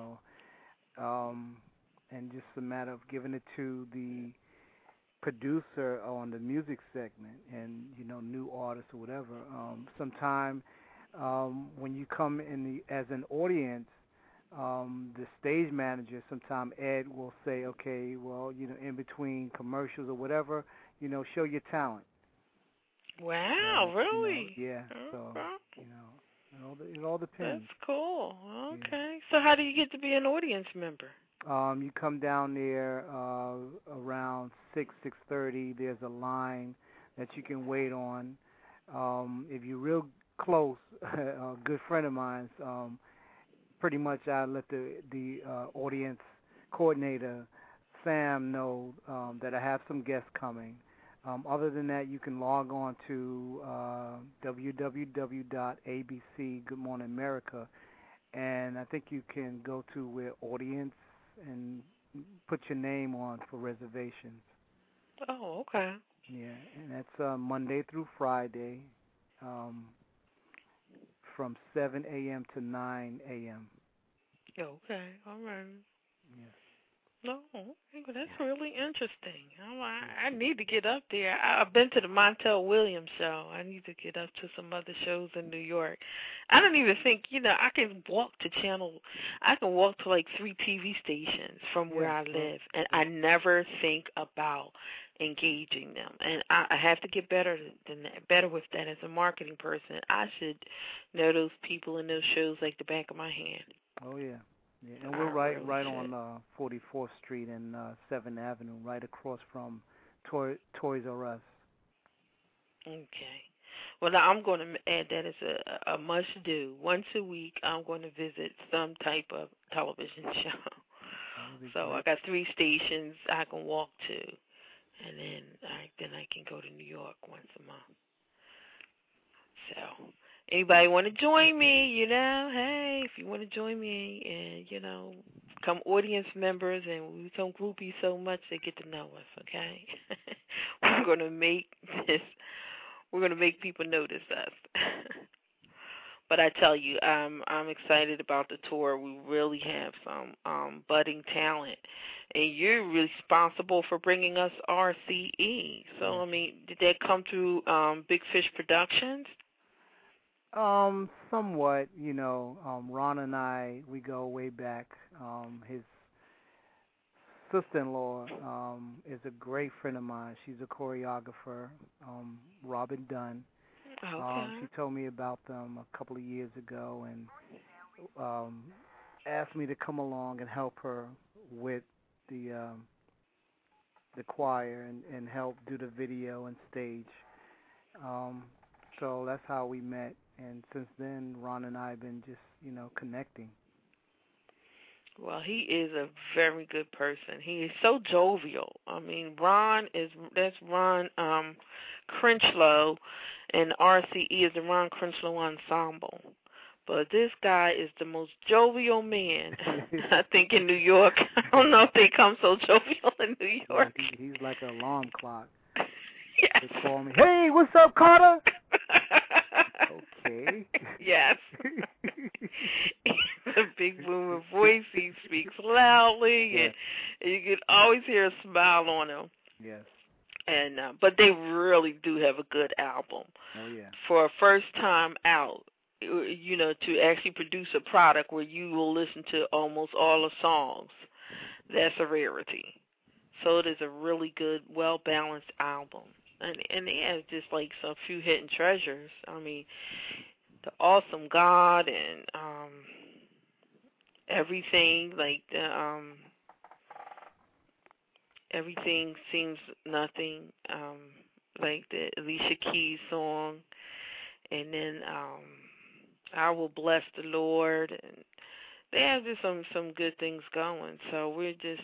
and just a matter of giving it to the producer on the music segment and new artists or whatever. Sometime when you come in as an audience, the stage manager, sometime Ed will say, okay, well, in between commercials or whatever, show your talent. Wow, really? Yeah. So it all depends. That's cool. Okay. Yeah. So how do you get to be an audience member? You come down there around 6:30. There's a line that you can wait on. If you're real close, a good friend of mine, pretty much I let the audience coordinator, Sam, know that I have some guests coming. Other than that, you can log on to www.abc Good Morning America, and I think you can go to where audience and put your name on for reservations. Oh, okay. Yeah, and that's Monday through Friday, from 7 a.m. to 9 a.m. Okay, all right. Yes. No, well, that's really interesting. I need to get up there. I've been to the Montel Williams show. I need to get up to some other shows in New York. I don't even think, I can walk to I can walk to like 3 TV stations from where I live, and I never think about engaging them. And I have to get better with that as a marketing person. I should know those people in those shows like the back of my hand. Oh, yeah. Yeah, and we're right on 44th Street and 7th Avenue, right across from Toys R Us. Okay. Well, now I'm going to add that as a must-do. Once a week, I'm going to visit some type of television show. So I got 3 stations I can walk to, and then I can go to New York once a month. So anybody want to join me, hey, if you want to join me and, become audience members, and we become groupies so much they get to know us, okay? We're going to make people notice us. But I tell you, I'm excited about the tour. We really have some budding talent, and you're responsible for bringing us RCE. So, did that come through Big Fish Productions? Somewhat, Ron and I, we go way back. His sister-in-law is a great friend of mine. She's a choreographer, Robin Dunn. Okay. She told me about them a couple of years ago and asked me to come along and help her with the choir and help do the video and stage. So that's how we met. And since then, Ron and I have been just, connecting. Well, he is a very good person. He is so jovial. That's Ron Crenchlow, and RCE is the Ron Crenchlow Ensemble. But this guy is the most jovial man, I think, in New York. I don't know if they come so jovial in New York. Yeah, he's like an alarm clock. Yes. They call me, hey, what's up, Carter? Okay. Yes. He's a big booming voice. He speaks loudly, yes. and you can always hear a smile on him. Yes. And but they really do have a good album. Oh yeah. For a first time out, to actually produce a product where you will listen to almost all the songs, that's a rarity. So it is a really good, well balanced album. And they have just like some few hidden treasures. The Awesome God and everything, like the Everything Seems Nothing, like the Alicia Keys song, and then I Will Bless the Lord, and they have just some good things going. So we're just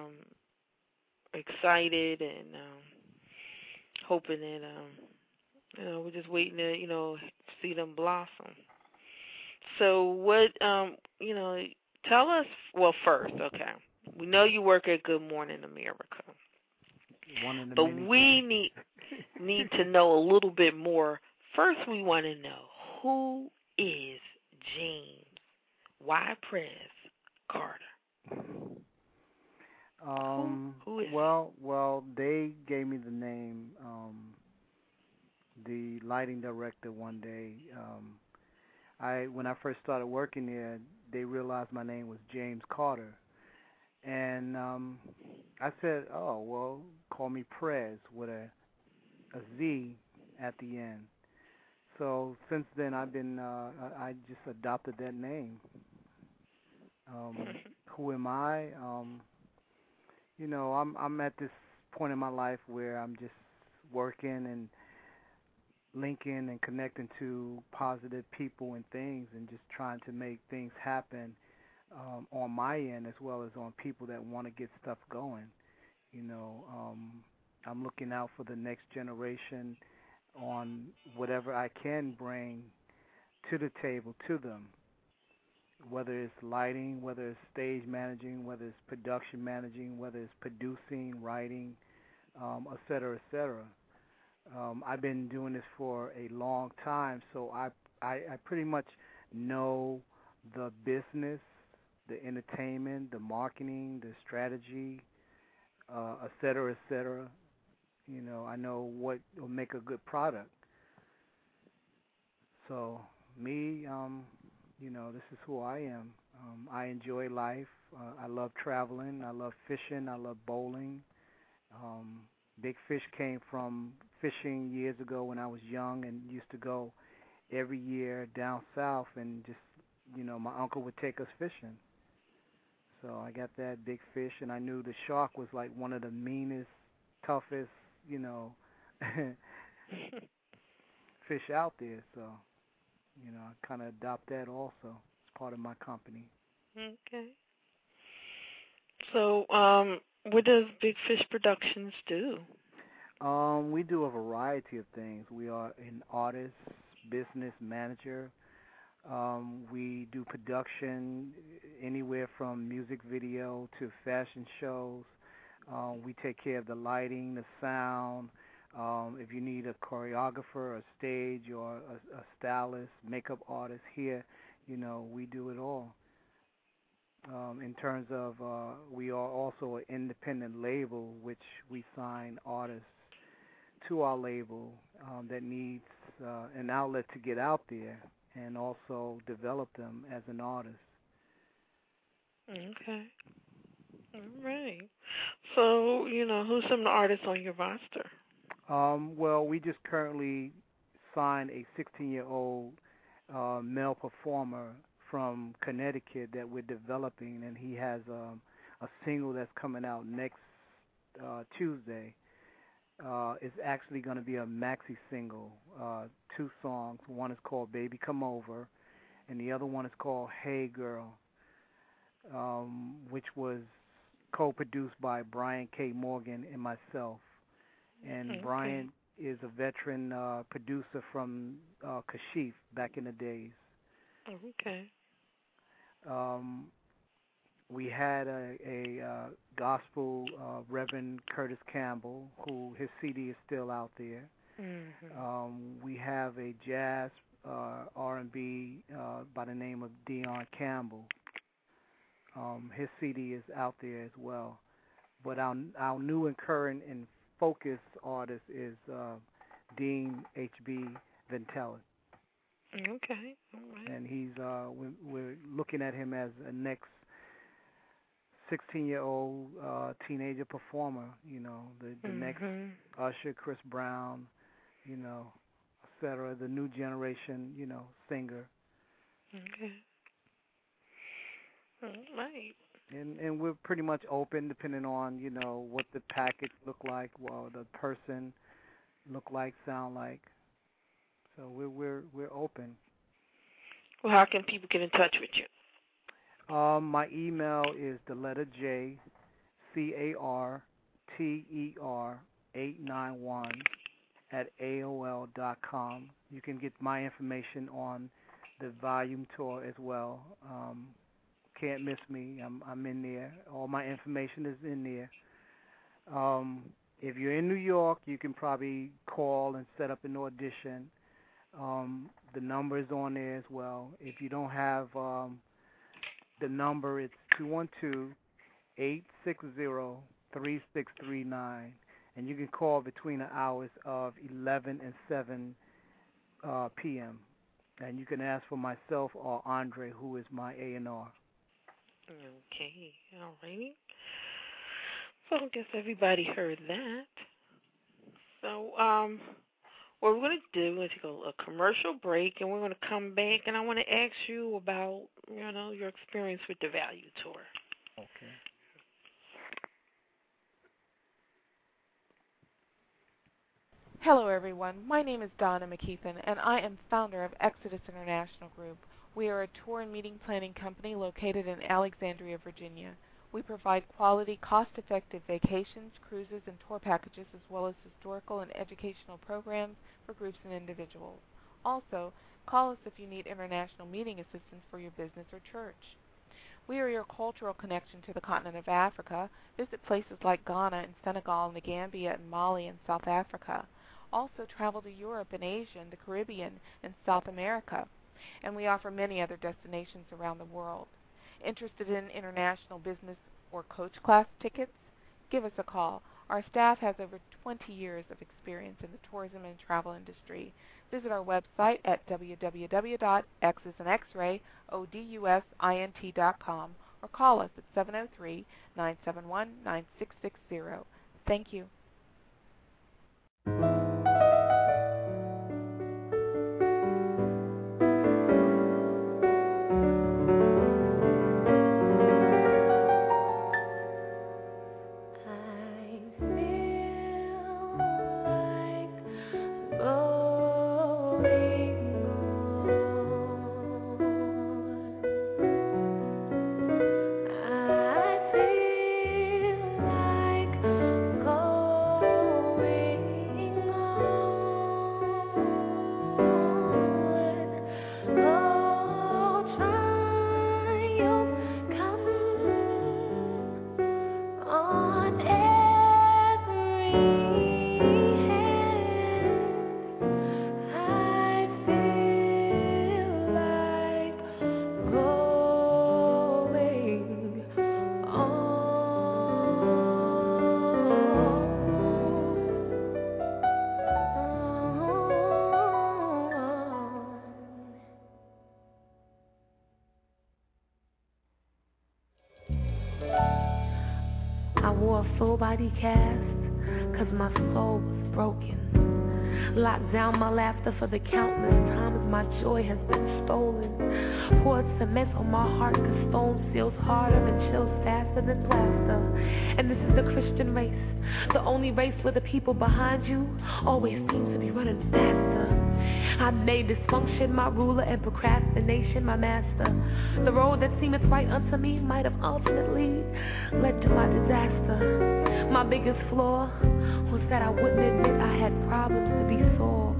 excited and hoping that we're just waiting to see them blossom. So what tell us, well, first, okay, we know you work at Good Morning America, but we need to know a little bit more. First, we want to know, who is James Y. Prez Carter? Who is well, they gave me the name, the lighting director one day. When I first started working there, they realized my name was James Carter. And I said, oh, well, call me Prez with a Z at the end. So since then, I've been, I just adopted that name. Who am I? I'm at this point in my life where I'm just working and linking and connecting to positive people and things and just trying to make things happen on my end as well as on people that want to get stuff going. I'm looking out for the next generation on whatever I can bring to the table to them, whether it's lighting, whether it's stage managing, whether it's production managing, whether it's producing, writing, et cetera, et cetera. I've been doing this for a long time, so I pretty much know the business the entertainment, the marketing, the strategy, et cetera, et cetera. You know, I know what will make a good product. So me, you know, this is who I am. I enjoy life. I love traveling. I love fishing. I love bowling. Big Fish came from fishing years ago when I was young and used to go every year down south and just, you know, my uncle would take us fishing. So I got that Big Fish, and I knew the shark was like one of the meanest, toughest, you know, fish out there. So, you know, I kind of adopt that also as part of my company. Okay. So, what does Big Fish Productions do? We do a variety of things. We are an artist, business manager. We do production anywhere from music video to fashion shows. We take care of the lighting, the sound. If you need a choreographer, a stage, or a stylist, makeup artist here, you know, we do it all. In terms of, we are also an independent label, which we sign artists to our label that needs an outlet to get out there and also develop them as an artist. Okay. All right. So, you know, who's some of the artists on your roster? Well, we just currently signed a 16-year-old male performer from Connecticut that we're developing, and he has a single that's coming out next Tuesday. It's actually going to be a maxi single, 2 songs. One is called Baby Come Over, and the other one is called Hey Girl, which was co-produced by Brian K. Morgan and myself. And Okay. Brian is a veteran producer from Kashif back in the days. Okay. We had a gospel Reverend Curtis Campbell, who his CD is still out there. Mm-hmm. We have a jazz R&B by the name of Dion Campbell. His CD is out there as well. But our new and current and focus artist is Dean H.B. Ventella. Okay. All right. And he's we're looking at him as a next 16-year-old teenager performer, you know, the next Usher, Chris Brown, you know, et cetera, the new generation, you know, singer. Okay. All right. And we're pretty much open depending on, you know, what the package look like, what the person look like, sound like. So we're open. Well, how can people get in touch with you? My email is the letter J, CARTER891 at AOL.com. You can get my information on the volume tour as well. Can't miss me. I'm in there. All my information is in there. If you're in New York, you can probably call and set up an audition. The number is on there as well. If you don't have the number, it's 212-860-3639, and you can call between the hours of 11 and 7 p.m. And you can ask for myself or Andre, who is my A&R. Okay, all right. So I guess everybody heard that. So, what we're going to do is take a commercial break, and we're going to come back, and I want to ask you about, you know, your experience with the Value Tour. Okay. Hello, everyone. My name is Donna McKeithen, and I am founder of Exodus International Group. We are a tour and meeting planning company located in Alexandria, Virginia. We provide quality, cost-effective vacations, cruises, and tour packages, as well as historical and educational programs for groups and individuals. Also, call us if you need international meeting assistance for your business or church. We are your cultural connection to the continent of Africa. Visit places like Ghana and Senegal and the Gambia and Mali and South Africa. Also travel to Europe and Asia and the Caribbean and South America. And we offer many other destinations around the world. Interested in international business or coach class tickets? Give us a call. Our staff has over 20 years of experience in the tourism and travel industry. Visit our website at www.xisandxrayodusint.com or call us at 703-971-9660. Thank you. Full body cast, cause my soul was broken. Locked down my laughter for the countless times my joy has been stolen. Poured cement on my heart, cause stone seals harder and chills faster than plaster. And this is the Christian race, the only race where the people behind you always seem to be running faster. I made dysfunction my ruler and procrastination my master. The road that seemeth right unto me might have ultimately led to my disaster. My biggest flaw was that I wouldn't admit I had problems to be solved.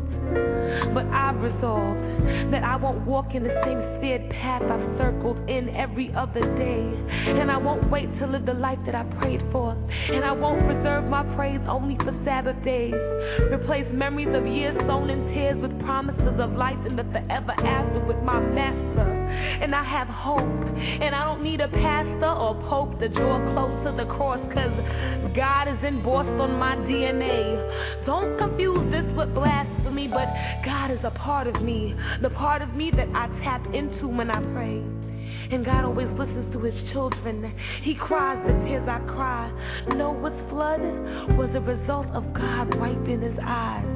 But I've resolved that I won't walk in the same feared path I've circled in every other day. And I won't wait to live the life that I prayed for. And I won't reserve my praise only for Sabbath days. Replace memories of years sown in tears with promises of life in the forever after with my master. And I have hope. And I don't need a pastor or pope to draw close to the cross, cause God is embossed on my DNA. Don't confuse this with blasphemy, but God is a part of me, the part of me that I tap into when I pray. And God always listens to his children. He cries the tears I cry. Noah's flood was a result of God wiping his eyes.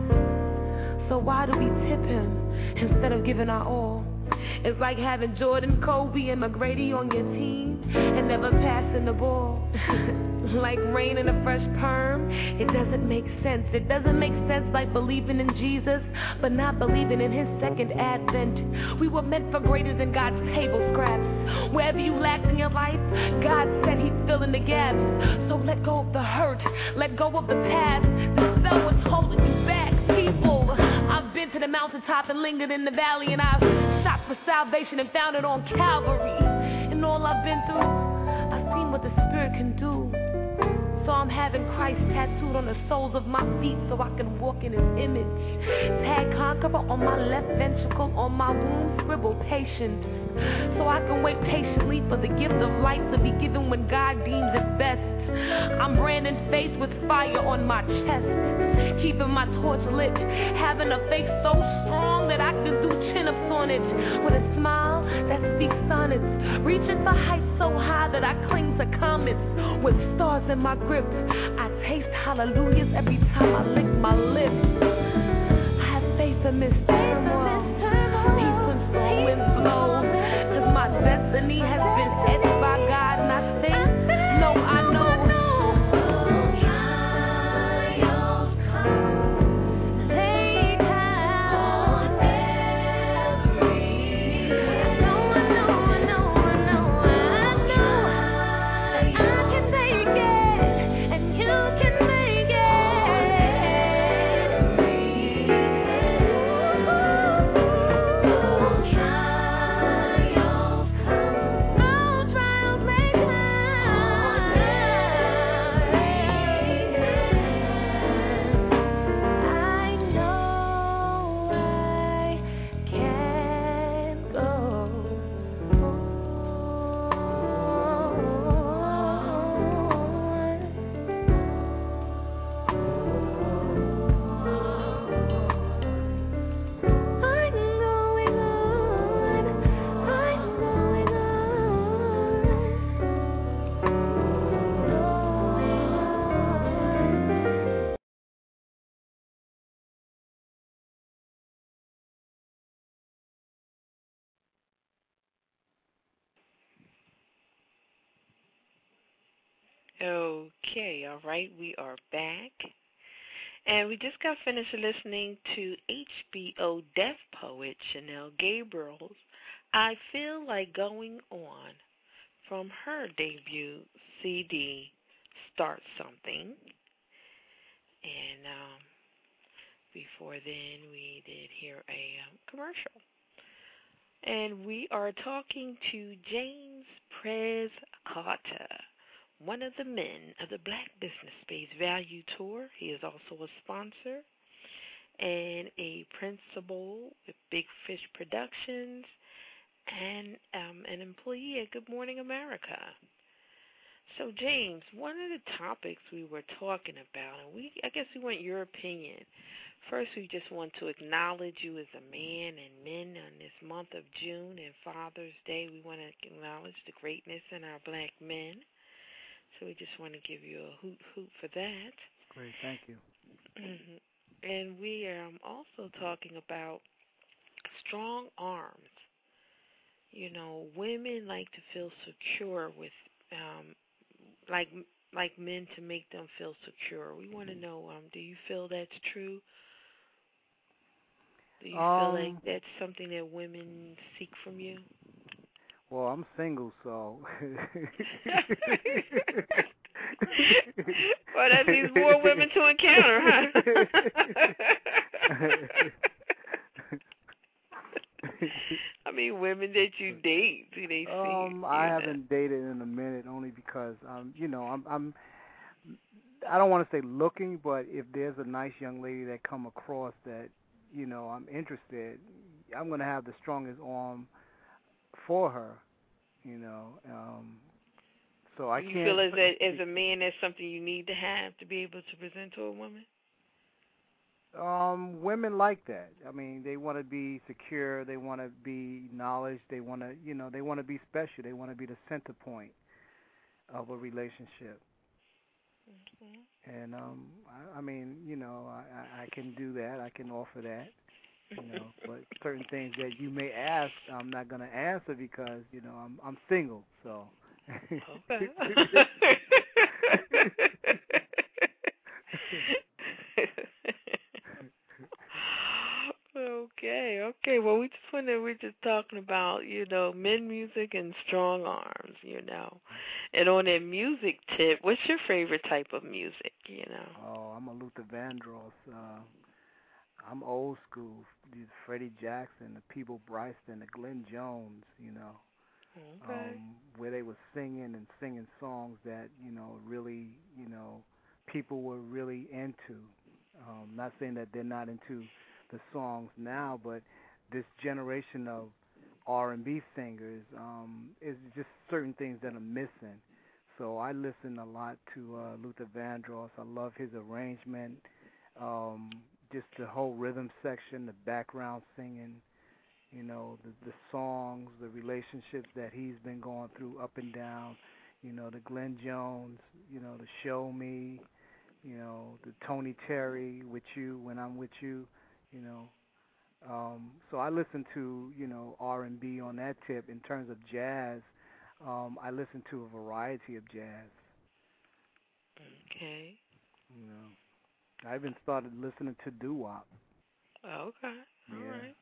So why do we tip him instead of giving our all? It's like having Jordan, Kobe, and McGrady on your team and never passing the ball. Like rain in a fresh perm, it doesn't make sense. It doesn't make sense like believing in Jesus, but not believing in his second advent. We were meant for greater than God's table scraps. Wherever you lack in your life, God said he'd fill in the gaps. So let go of the hurt, let go of the past. The spell was holding you back, people. I've been to the mountaintop and lingered in the valley, and I've shot for salvation and found it on Calvary. And all I've been through, I've seen what the Spirit can do. So I'm having Christ tattooed on the soles of my feet so I can walk in his image. Tag conqueror on my left ventricle, on my womb scribble patient. So I can wait patiently for the gift of life to be given when God deems it best. I'm branding faith with fire on my chest, keeping my torch lit, having a faith so strong that I can do chin-ups on it, with a smile that speaks sonnets, reaching for heights so high that I cling to comets, with stars in my grip. I taste hallelujahs every time I lick my lips. I have faith amidst turmoil, peace when storm winds blow, cause my destiny has been etched by God, and I think, no, I know. Okay, all right, we are back. And we just got finished listening to HBO Deaf Poet Chanel Gabriel's I Feel Like Going On from her debut CD, Start Something. And before then, we did hear a commercial. And we are talking to James Prez Carter, one of the men of the Black Business Space Value Tour. He is also a sponsor and a principal with Big Fish Productions and an employee at Good Morning America. So, James, one of the topics we were talking about, and I guess we want your opinion. First, we just want to acknowledge you as a man and men on this month of June and Father's Day. We want to acknowledge the greatness in our black men. So we just want to give you a hoot for that. Great, thank you. Mm-hmm. And we are also talking about strong arms. You know, women like to feel secure with, like men to make them feel secure. We want to know, do you feel that's true? Do you feel like that's something that women seek from you? Well, I'm single, so. Well, that means more women to encounter, huh? I mean, women that you date, do they see? I haven't dated in a minute, only because, I'm. I don't want to say looking, but if there's a nice young lady that come across that, I'm interested, I'm going to have the strongest arm for her, so I can't. You feel as a man, that's something you need to have to be able to present to a woman? Women like that. I mean, they want to be secure. They want to be acknowledged. They want to, they want to be special. They want to be the center point of a relationship. Mm-hmm. And I mean, I can do that. I can offer that. But certain things that you may ask, I'm not going to answer because I'm single. So. Okay. Okay. Well, we're just talking about, men music and strong arms, And on that music tip, what's your favorite type of music, Oh, I'm a Luther Vandross. I'm old school. Freddie Jackson, the Peeble Bryson, the Glenn Jones, Okay. Where they were singing songs that, really, people were really into. Not saying that they're not into the songs now, but this generation of R&B singers is just certain things that are missing. So I listen a lot to Luther Vandross. I love his arrangement, just the whole rhythm section, the background singing, the songs, the relationships that he's been going through up and down, the Glenn Jones, the Show Me, the Tony Terry, With You, When I'm With You, so I listen to, R&B on that tip. In terms of jazz, I listen to a variety of jazz. Okay. I even started listening to doo-wop. Okay. All Yeah. right.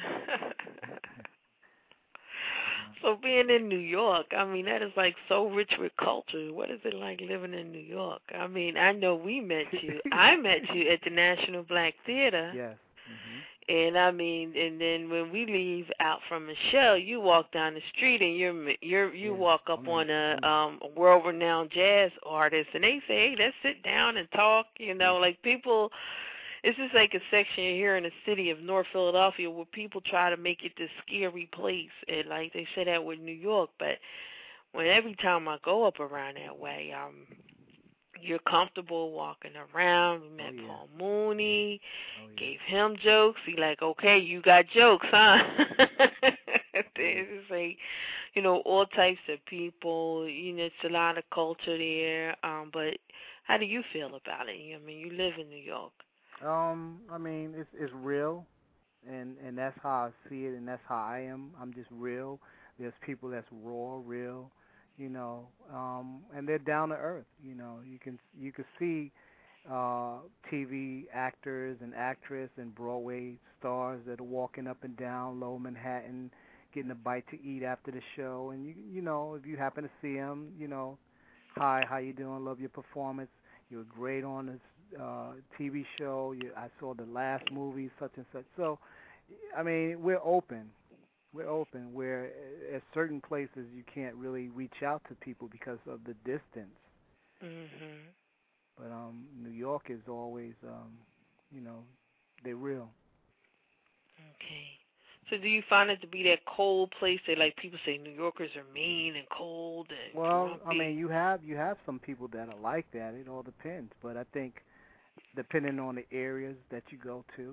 So being in New York, I mean, that is like so rich with culture. What is it like living in New York? I mean, I know we met you. I met you at the National Black Theater. Yes. Mm-hmm. And I mean, and then when we leave out from the show, you walk down the street and you walk up on a world-renowned jazz artist, and they say, "Hey, let's sit down and talk." Like people. It's just like a section here in the city of North Philadelphia where people try to make it this scary place, and like they say that with New York. But every time I go up around that way, you're comfortable walking around. We met Paul Mooney, gave him jokes. He like, okay, you got jokes, huh? It's just like, all types of people. It's a lot of culture there. But how do you feel about it? I mean, you live in New York. I mean, it's real, and that's how I see it, and that's how I am. I'm just real. There's people that's raw, real. and they're down to earth. You can see TV actors and actresses and Broadway stars that are walking up and down Lower Manhattan, getting a bite to eat after the show. And if you happen to see them, hi, how you doing? Love your performance. You were great on this TV show. I saw the last movie, such and such. So, I mean, we're open. Where at certain places you can't really reach out to people because of the distance. Mhm. But New York is always, they're real. Okay. So do you find it to be that cold place that, like, people say New Yorkers are mean and cold and Well, grumpy? I mean, you have some people that are like that. It all depends. But I think depending on the areas that you go to,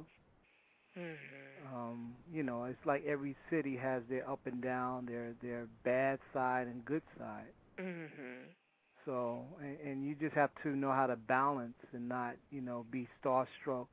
it's like every city has their up and down, their bad side and good side. Mhm. So, and you just have to know how to balance and not, be starstruck,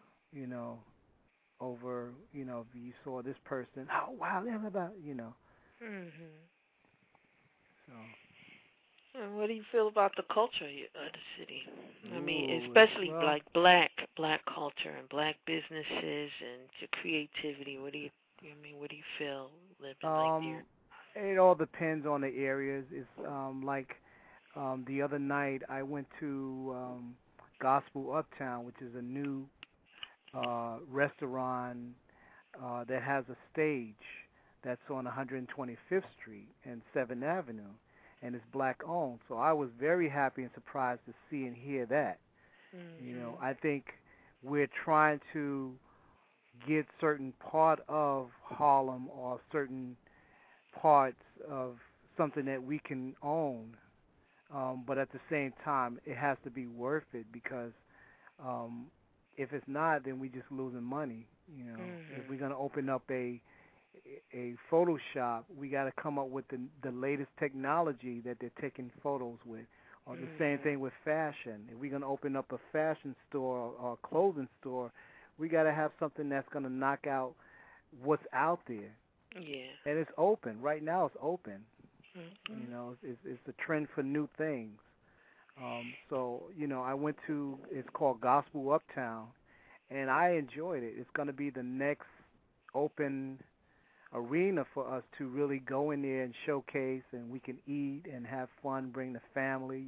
over, if you saw this person, oh wow, blah, blah, blah, Mhm. So. And what do you feel about the culture of the city? I mean, Ooh, especially well, like black culture and black businesses and the creativity. What do you feel living like here? It all depends on the areas. It's the other night I went to Gospel Uptown, which is a new restaurant that has a stage that's on 125th Street and 7th Avenue, and it's black owned. So I was very happy and surprised to see and hear that. Mm-hmm. I think we're trying to get certain part of Harlem or certain parts of something that we can own, but at the same time, it has to be worth it because if it's not, then we're just losing money. If we're going to open up a photo shop, we got to come up with the latest technology that they're taking photos with. Or the same thing with fashion. If we're going to open up a fashion store or a clothing store, we got to have something that's going to knock out what's out there. Yeah. And it's open. Right now it's open. Mm-hmm. It's the trend for new things. So, I went to, it's called Gospel Uptown, and I enjoyed it. It's going to be the next open arena for us to really go in there and showcase, and we can eat and have fun, bring the family,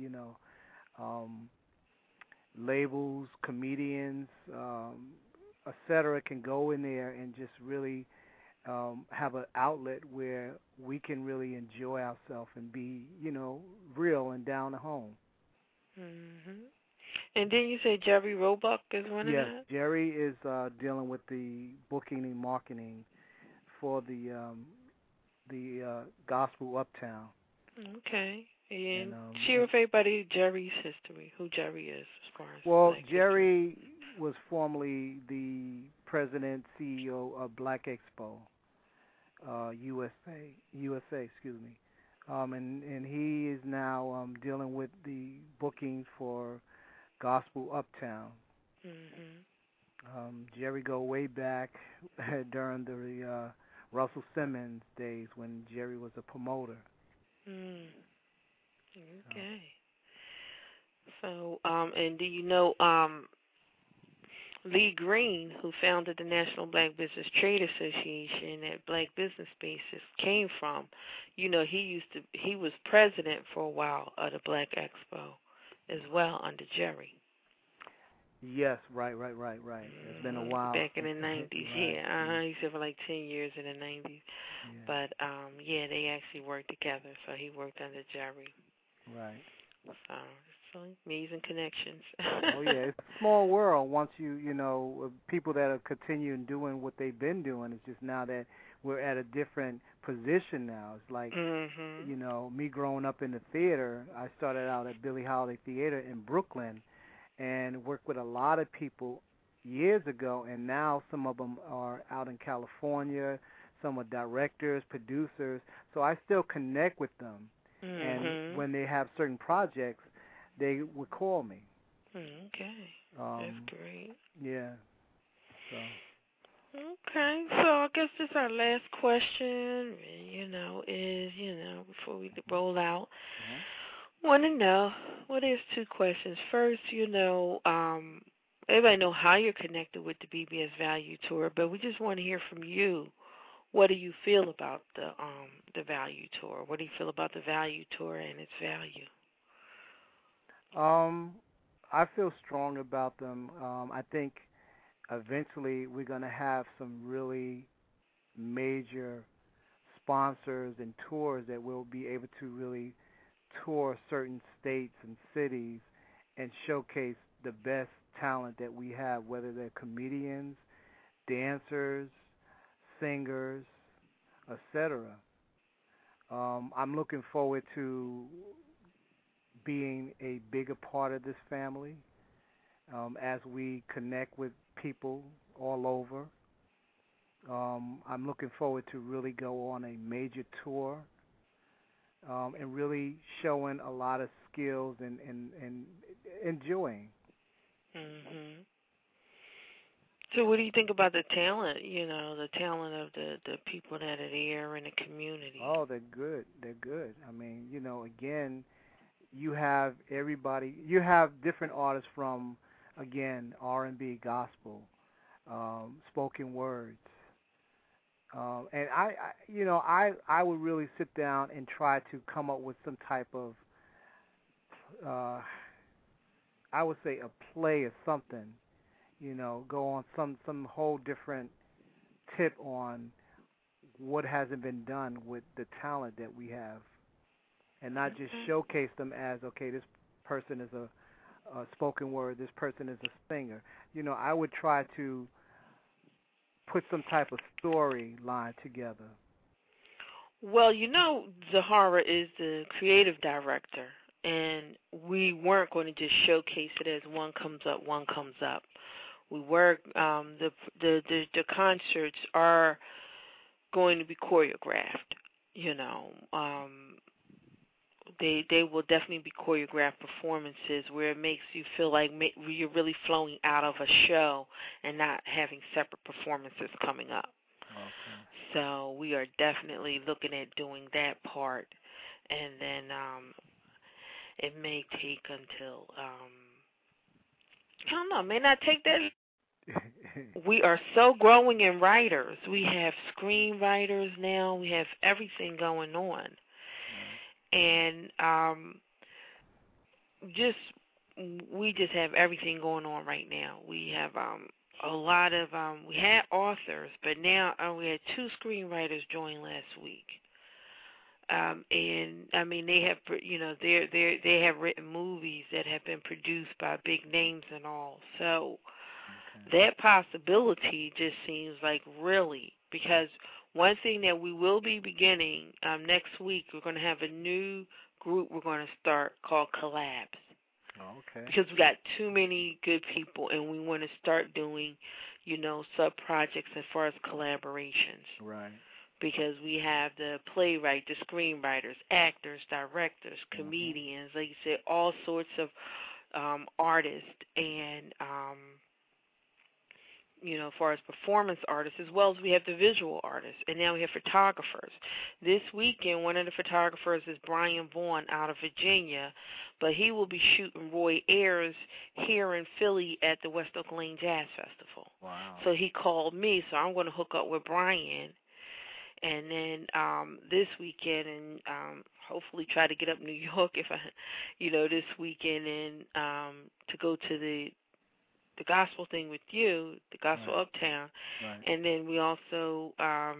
labels, comedians, etc. can go in there and just really have an outlet where we can really enjoy ourselves and be, real and down to home. Mhm. And then you say Jerry Roebuck is one of Yes, that? Jerry is dealing with the booking and marketing for the Gospel Uptown. Okay. And share with everybody Jerry's history, who Jerry is as far as Black Jerry was formerly the president, CEO of Black Expo, USA, excuse me. And he is now dealing with the booking for Gospel Uptown. Mm-hmm. Jerry go way back during the Russell Simmons days when Jerry was a promoter. Okay. So, and do you know Lee Green, who founded the National Black Business Trade Association that Black Business Spaces came from? He was president for a while of the Black Expo as well under Jerry. Yes, right. It's been a while. Back in the 90s, right. He said for like 10 years in the 90s. Yeah. But, they actually worked together, so he worked under Jerry. Right. So amazing connections. Oh, yeah, it's a small world once people that are continuing doing what they've been doing. It's just now that we're at a different position now. It's like, me growing up in the theater, I started out at Billie Holiday Theater in Brooklyn and worked with a lot of people years ago, and now some of them are out in California. Some are directors, producers, so I still connect with them. And when they have certain projects, they would call me. Okay. That's great. Yeah. So. Okay. So I guess this is our last question, is, before we roll out. Want to know, there's two questions. First, everybody know how you're connected with the BBS Value Tour, but we just want to hear from you. What do you feel about the Value Tour? What do you feel about the Value Tour and its value? I feel strong about them. I think eventually we're going to have some really major sponsors and tours that will be able to really tour certain states and cities and showcase the best talent that we have, whether they're comedians, dancers, singers, etc. I'm looking forward to being a bigger part of this family as we connect with people all over. I'm looking forward to really go on a major tour and really showing a lot of skills and enjoying. Mm-hmm. So what do you think about the talent, the talent of the people that are there in the community? Oh, they're good. They're good. I mean, again, you have everybody. You have different artists from, again, R&B, gospel, spoken words. And I would really sit down and try to come up with some type of, I would say a play or something, go on some whole different tip on what hasn't been done with the talent that we have, and not just showcase them as, okay, this person is a spoken word, this person is a singer. I would try to put some type of storyline together. Well, Zahara is the creative director, and we weren't going to just showcase it as one comes up, one comes up. We were the concerts are going to be choreographed. They will definitely be choreographed performances where it makes you feel like you're really flowing out of a show and not having separate performances coming up. Okay. So we are definitely looking at doing that part, and then it may take until I don't know, it may not take that. We are so growing in writers. We have screenwriters now. We have everything going on. And we just have everything going on right now. We have a lot of we had authors, but now we had 2 screenwriters join last week. And I mean, they have they have written movies that have been produced by big names and all. So that possibility just seems like really, because one thing that we will be beginning next week, we're going to have a new group we're going to start called Collabs. Okay. Because we got too many good people, and we want to start doing, sub-projects as far as collaborations. Right. Because we have the playwright, the screenwriters, actors, directors, comedians, like you said, all sorts of artists, and as far as performance artists, as well as we have the visual artists, and now we have photographers. This weekend, one of the photographers is Brian Vaughn out of Virginia, but he will be shooting Roy Ayers here in Philly at the West Oak Lane Jazz Festival. Wow. So he called me, so I'm going to hook up with Brian, and then this weekend, and hopefully try to get up New York if I, this weekend, and to go to the gospel thing with you, the Gospel Uptown. Right. And then we also,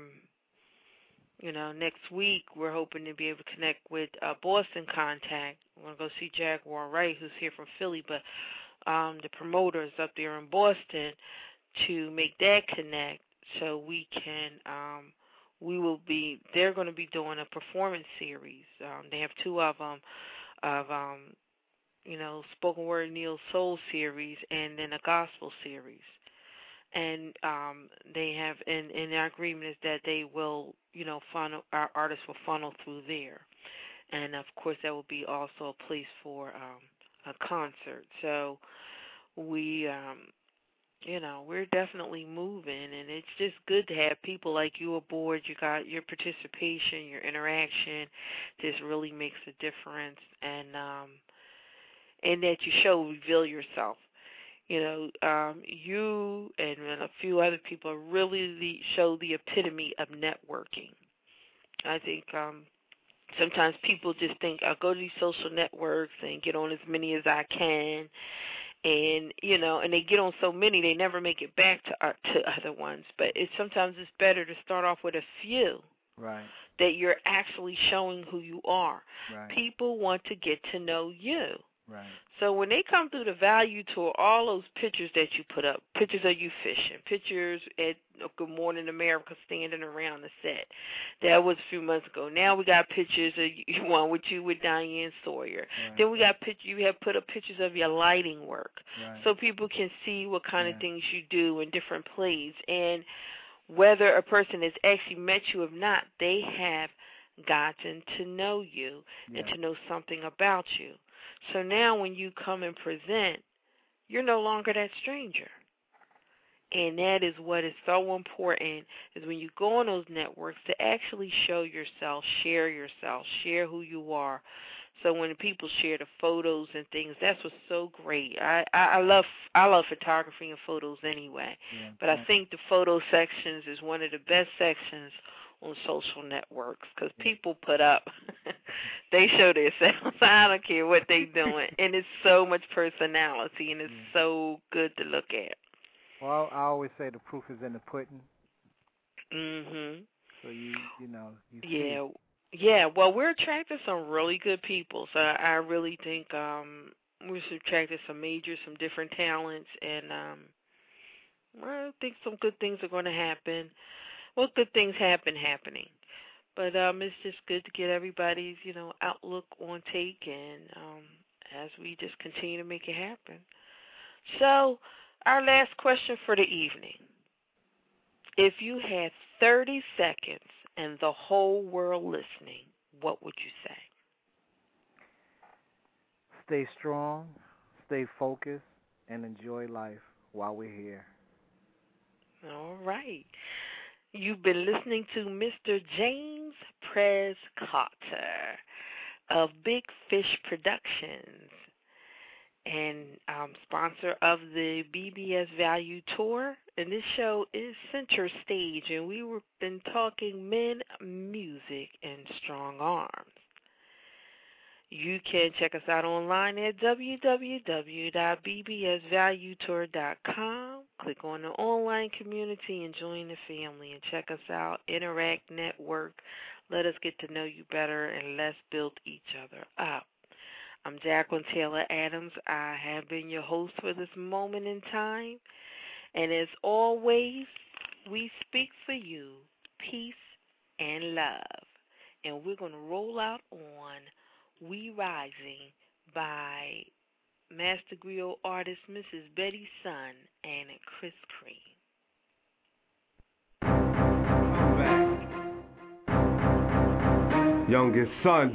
next week we're hoping to be able to connect with Boston Contact. We're going to go see Jaguar Wright, who's here from Philly, but the promoters up there in Boston, to make that connect so we can, they're going to be doing a performance series. They have 2 of them of, spoken word neo soul series, and then a gospel series. And they have, in their agreement is that they will, funnel, our artists will funnel through there. And of course that will be also a place for a concert. So we we're definitely moving, and it's just good to have people like you aboard. You got your participation, your interaction. This really makes a difference, and that you reveal yourself. You and a few other people really show the epitome of networking. I think sometimes people just think, I'll go to these social networks and get on as many as I can. And, and they get on so many, they never make it back to other ones. But sometimes it's better to start off with a few. Right. That you're actually showing who you are. Right. People want to get to know you. Right. So when they come through the Value Tour, all those pictures that you put up, pictures of you fishing, pictures at Good Morning America standing around the set, that was a few months ago. Now we got pictures of one with you with Diane Sawyer. Right. Then we got you have put up pictures of your lighting work, right, so people can see what kind of things you do in different plays. And whether a person has actually met you or not, they have gotten to know you and to know something about you. So now when you come and present, you're no longer that stranger. And that is what is so important, is when you go on those networks to actually show yourself, share who you are. So when people share the photos and things, that's what's so great. I love photography and photos anyway. Yeah, but I think the photo sections is one of the best sections on social networks, because people put up, they show themselves. I don't care what they doing, and it's so much personality, and it's so good to look at. Well, I always say the proof is in the pudding. Mhm. So you see. Yeah. Well, we're attracting some really good people. So I really think we're attracting some different talents, and I think some good things are going to happen. Well, good things happening. But it's just good to get everybody's, outlook on take, and as we just continue to make it happen. So our last question for the evening. If you had 30 seconds and the whole world listening, what would you say? Stay strong, stay focused, and enjoy life while we're here. All right. You've been listening to Mr. James Prez Carter of Big Fish Productions, and sponsor of the BBS Value Tour. And this show is Center Stage, and we've been talking men, music, and strong arms. You can check us out online at www.bbsvaluetour.com. Click on the online community and join the family, and check us out. Interact, network. Let us get to know you better, and let's build each other up. I'm Jacqueline Taylor Adams. I have been your host for this moment in time. And as always, we speak for you peace and love. And we're going to roll out on We Rising by Master Griot artist Mrs. Betty Sun and Chris Cream. Youngest son,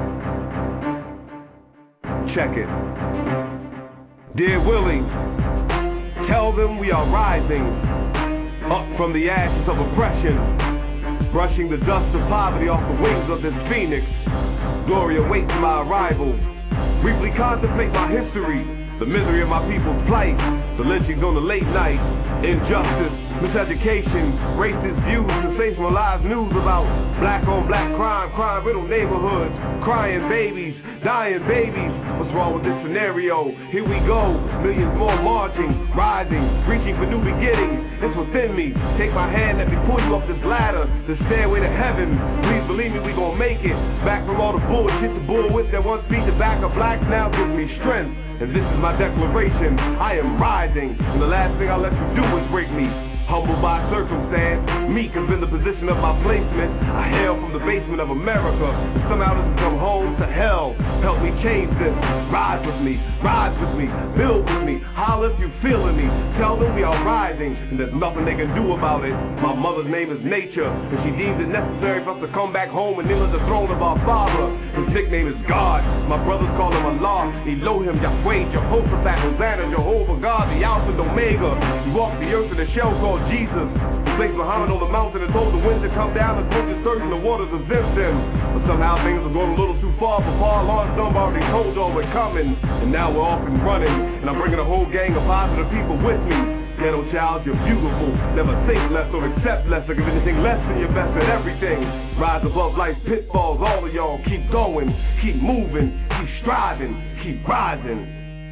check it. Dear Willie, tell them we are rising up from the ashes of oppression, brushing the dust of poverty off the wings of this phoenix. Glory awaits my arrival. Briefly contemplate my history, the misery of my people's plight, the lynchings on the late night, injustice, miseducation, racist views, sensationalized news about black on black crime, crime-riddled neighborhoods, crying babies, dying babies. What's wrong with this scenario? Here we go, millions more marching, rising, reaching for new beginnings. It's within me. Take my hand, let me pull you up this ladder, the stairway to heaven. Please believe me, we gon' make it. Back from all the bullshit, the bullwhip that once beat the back of blacks now gives me strength. And this is my declaration, I am rising, and the last thing I'll let you do is break me. Humbled by circumstance, meek has been the position of my placement. I hail from the basement of America, but somehow this has come home to hell. Help me change this. Rise with me, build with me. Holler if you feeling me. Tell them we are rising, and there's nothing they can do about it. My mother's name is Nature, and she deems it necessary for us to come back home and kneel at the throne of our Father. His nickname is God. My brothers call him Allah, Elohim, Yahweh, Jehoshaphat, Hosanna, Jehovah, God, the Alpha and Omega. He walked the earth in a shell called Jesus. He placed Muhammad on the mountain and told the winds to come down and quench his thirst in the waters of Zim-Zim. But somehow things are going a little too far for Paul Lawrence. Some already told y'all we're coming, and now we're off and running. And I'm bringing a whole gang of positive people with me. Ghetto child, you're beautiful. Never think less or accept less or give anything less than your best at everything. Rise above life's pitfalls, all of y'all. Keep going, keep moving, keep striving, keep rising.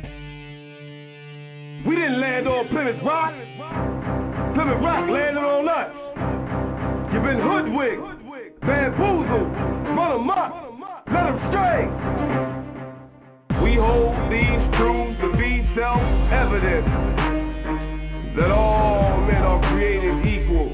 We didn't land on Plymouth Rock. Plymouth Rock landed on us. You've been hoodwinked, bamboozled, run amok, let them stray. We hold these truths to be self-evident, that all men are created equal.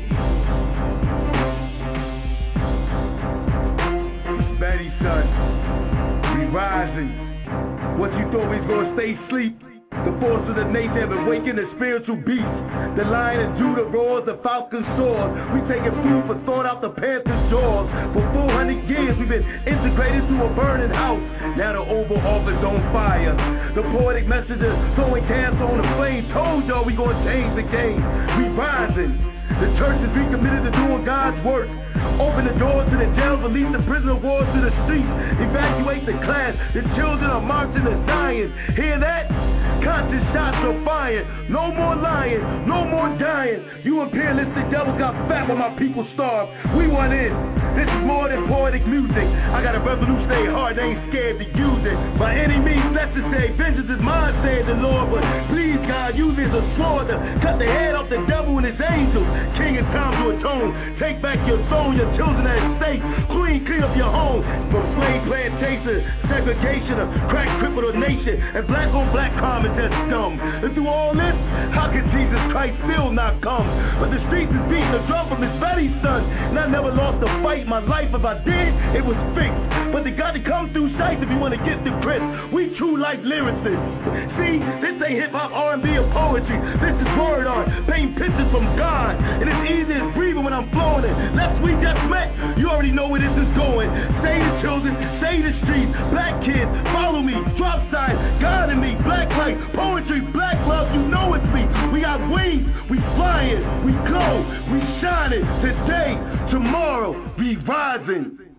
Betty, son, we rising. What you thought we was gonna stay asleep? The force of the nature have awakened the spiritual beast. The lion of Judah roars, the falcon soars. We taking food for thought out the panther's jaws. For 400 years we've been integrated to a burning house. Now the Oval Office on fire. The poetic messengers throwing gas on the flame. Told y'all we gonna change the game. We rising. The church is recommitted to doing God's work. Open the doors to the jails, release the prisoner of war to the streets. Evacuate the class, the children are marching and dying. Hear that? Conscious shots are fired. No more lying, no more dying. You imperialistic devil got fat when my people starved. We want in. This is more than poetic music. I got a revolutionary heart, they ain't scared to use it. By any means necessary, vengeance is mine, said the Lord. But please, God, use it as a sword to cut the head off the devil and his angels. King, it's time to atone. Take back your throne, your children at stake. Clean up your home. From slave plantation, segregation, a crack crippled a nation, and black on black crime is just dumb. And through all this, how can Jesus Christ still not come? But the streets is beating the drum from his Betty's son. And I never lost a fight in my life. If I did, it was fixed. But they got to come through sight if you want to get the crisp. We true life lyricists. See, this ain't hip-hop, R&B, or poetry. This is word art, painting pictures from God. And it's easy as breathing when I'm flowing it. Lest we just met, you already know where this is going. Save the children, save the streets. Black kids, follow me. Drop signs, God in me. Black light, poetry, black love, you know it's me. We got wings, we flying, we glow, we shining. Today, tomorrow, we rising.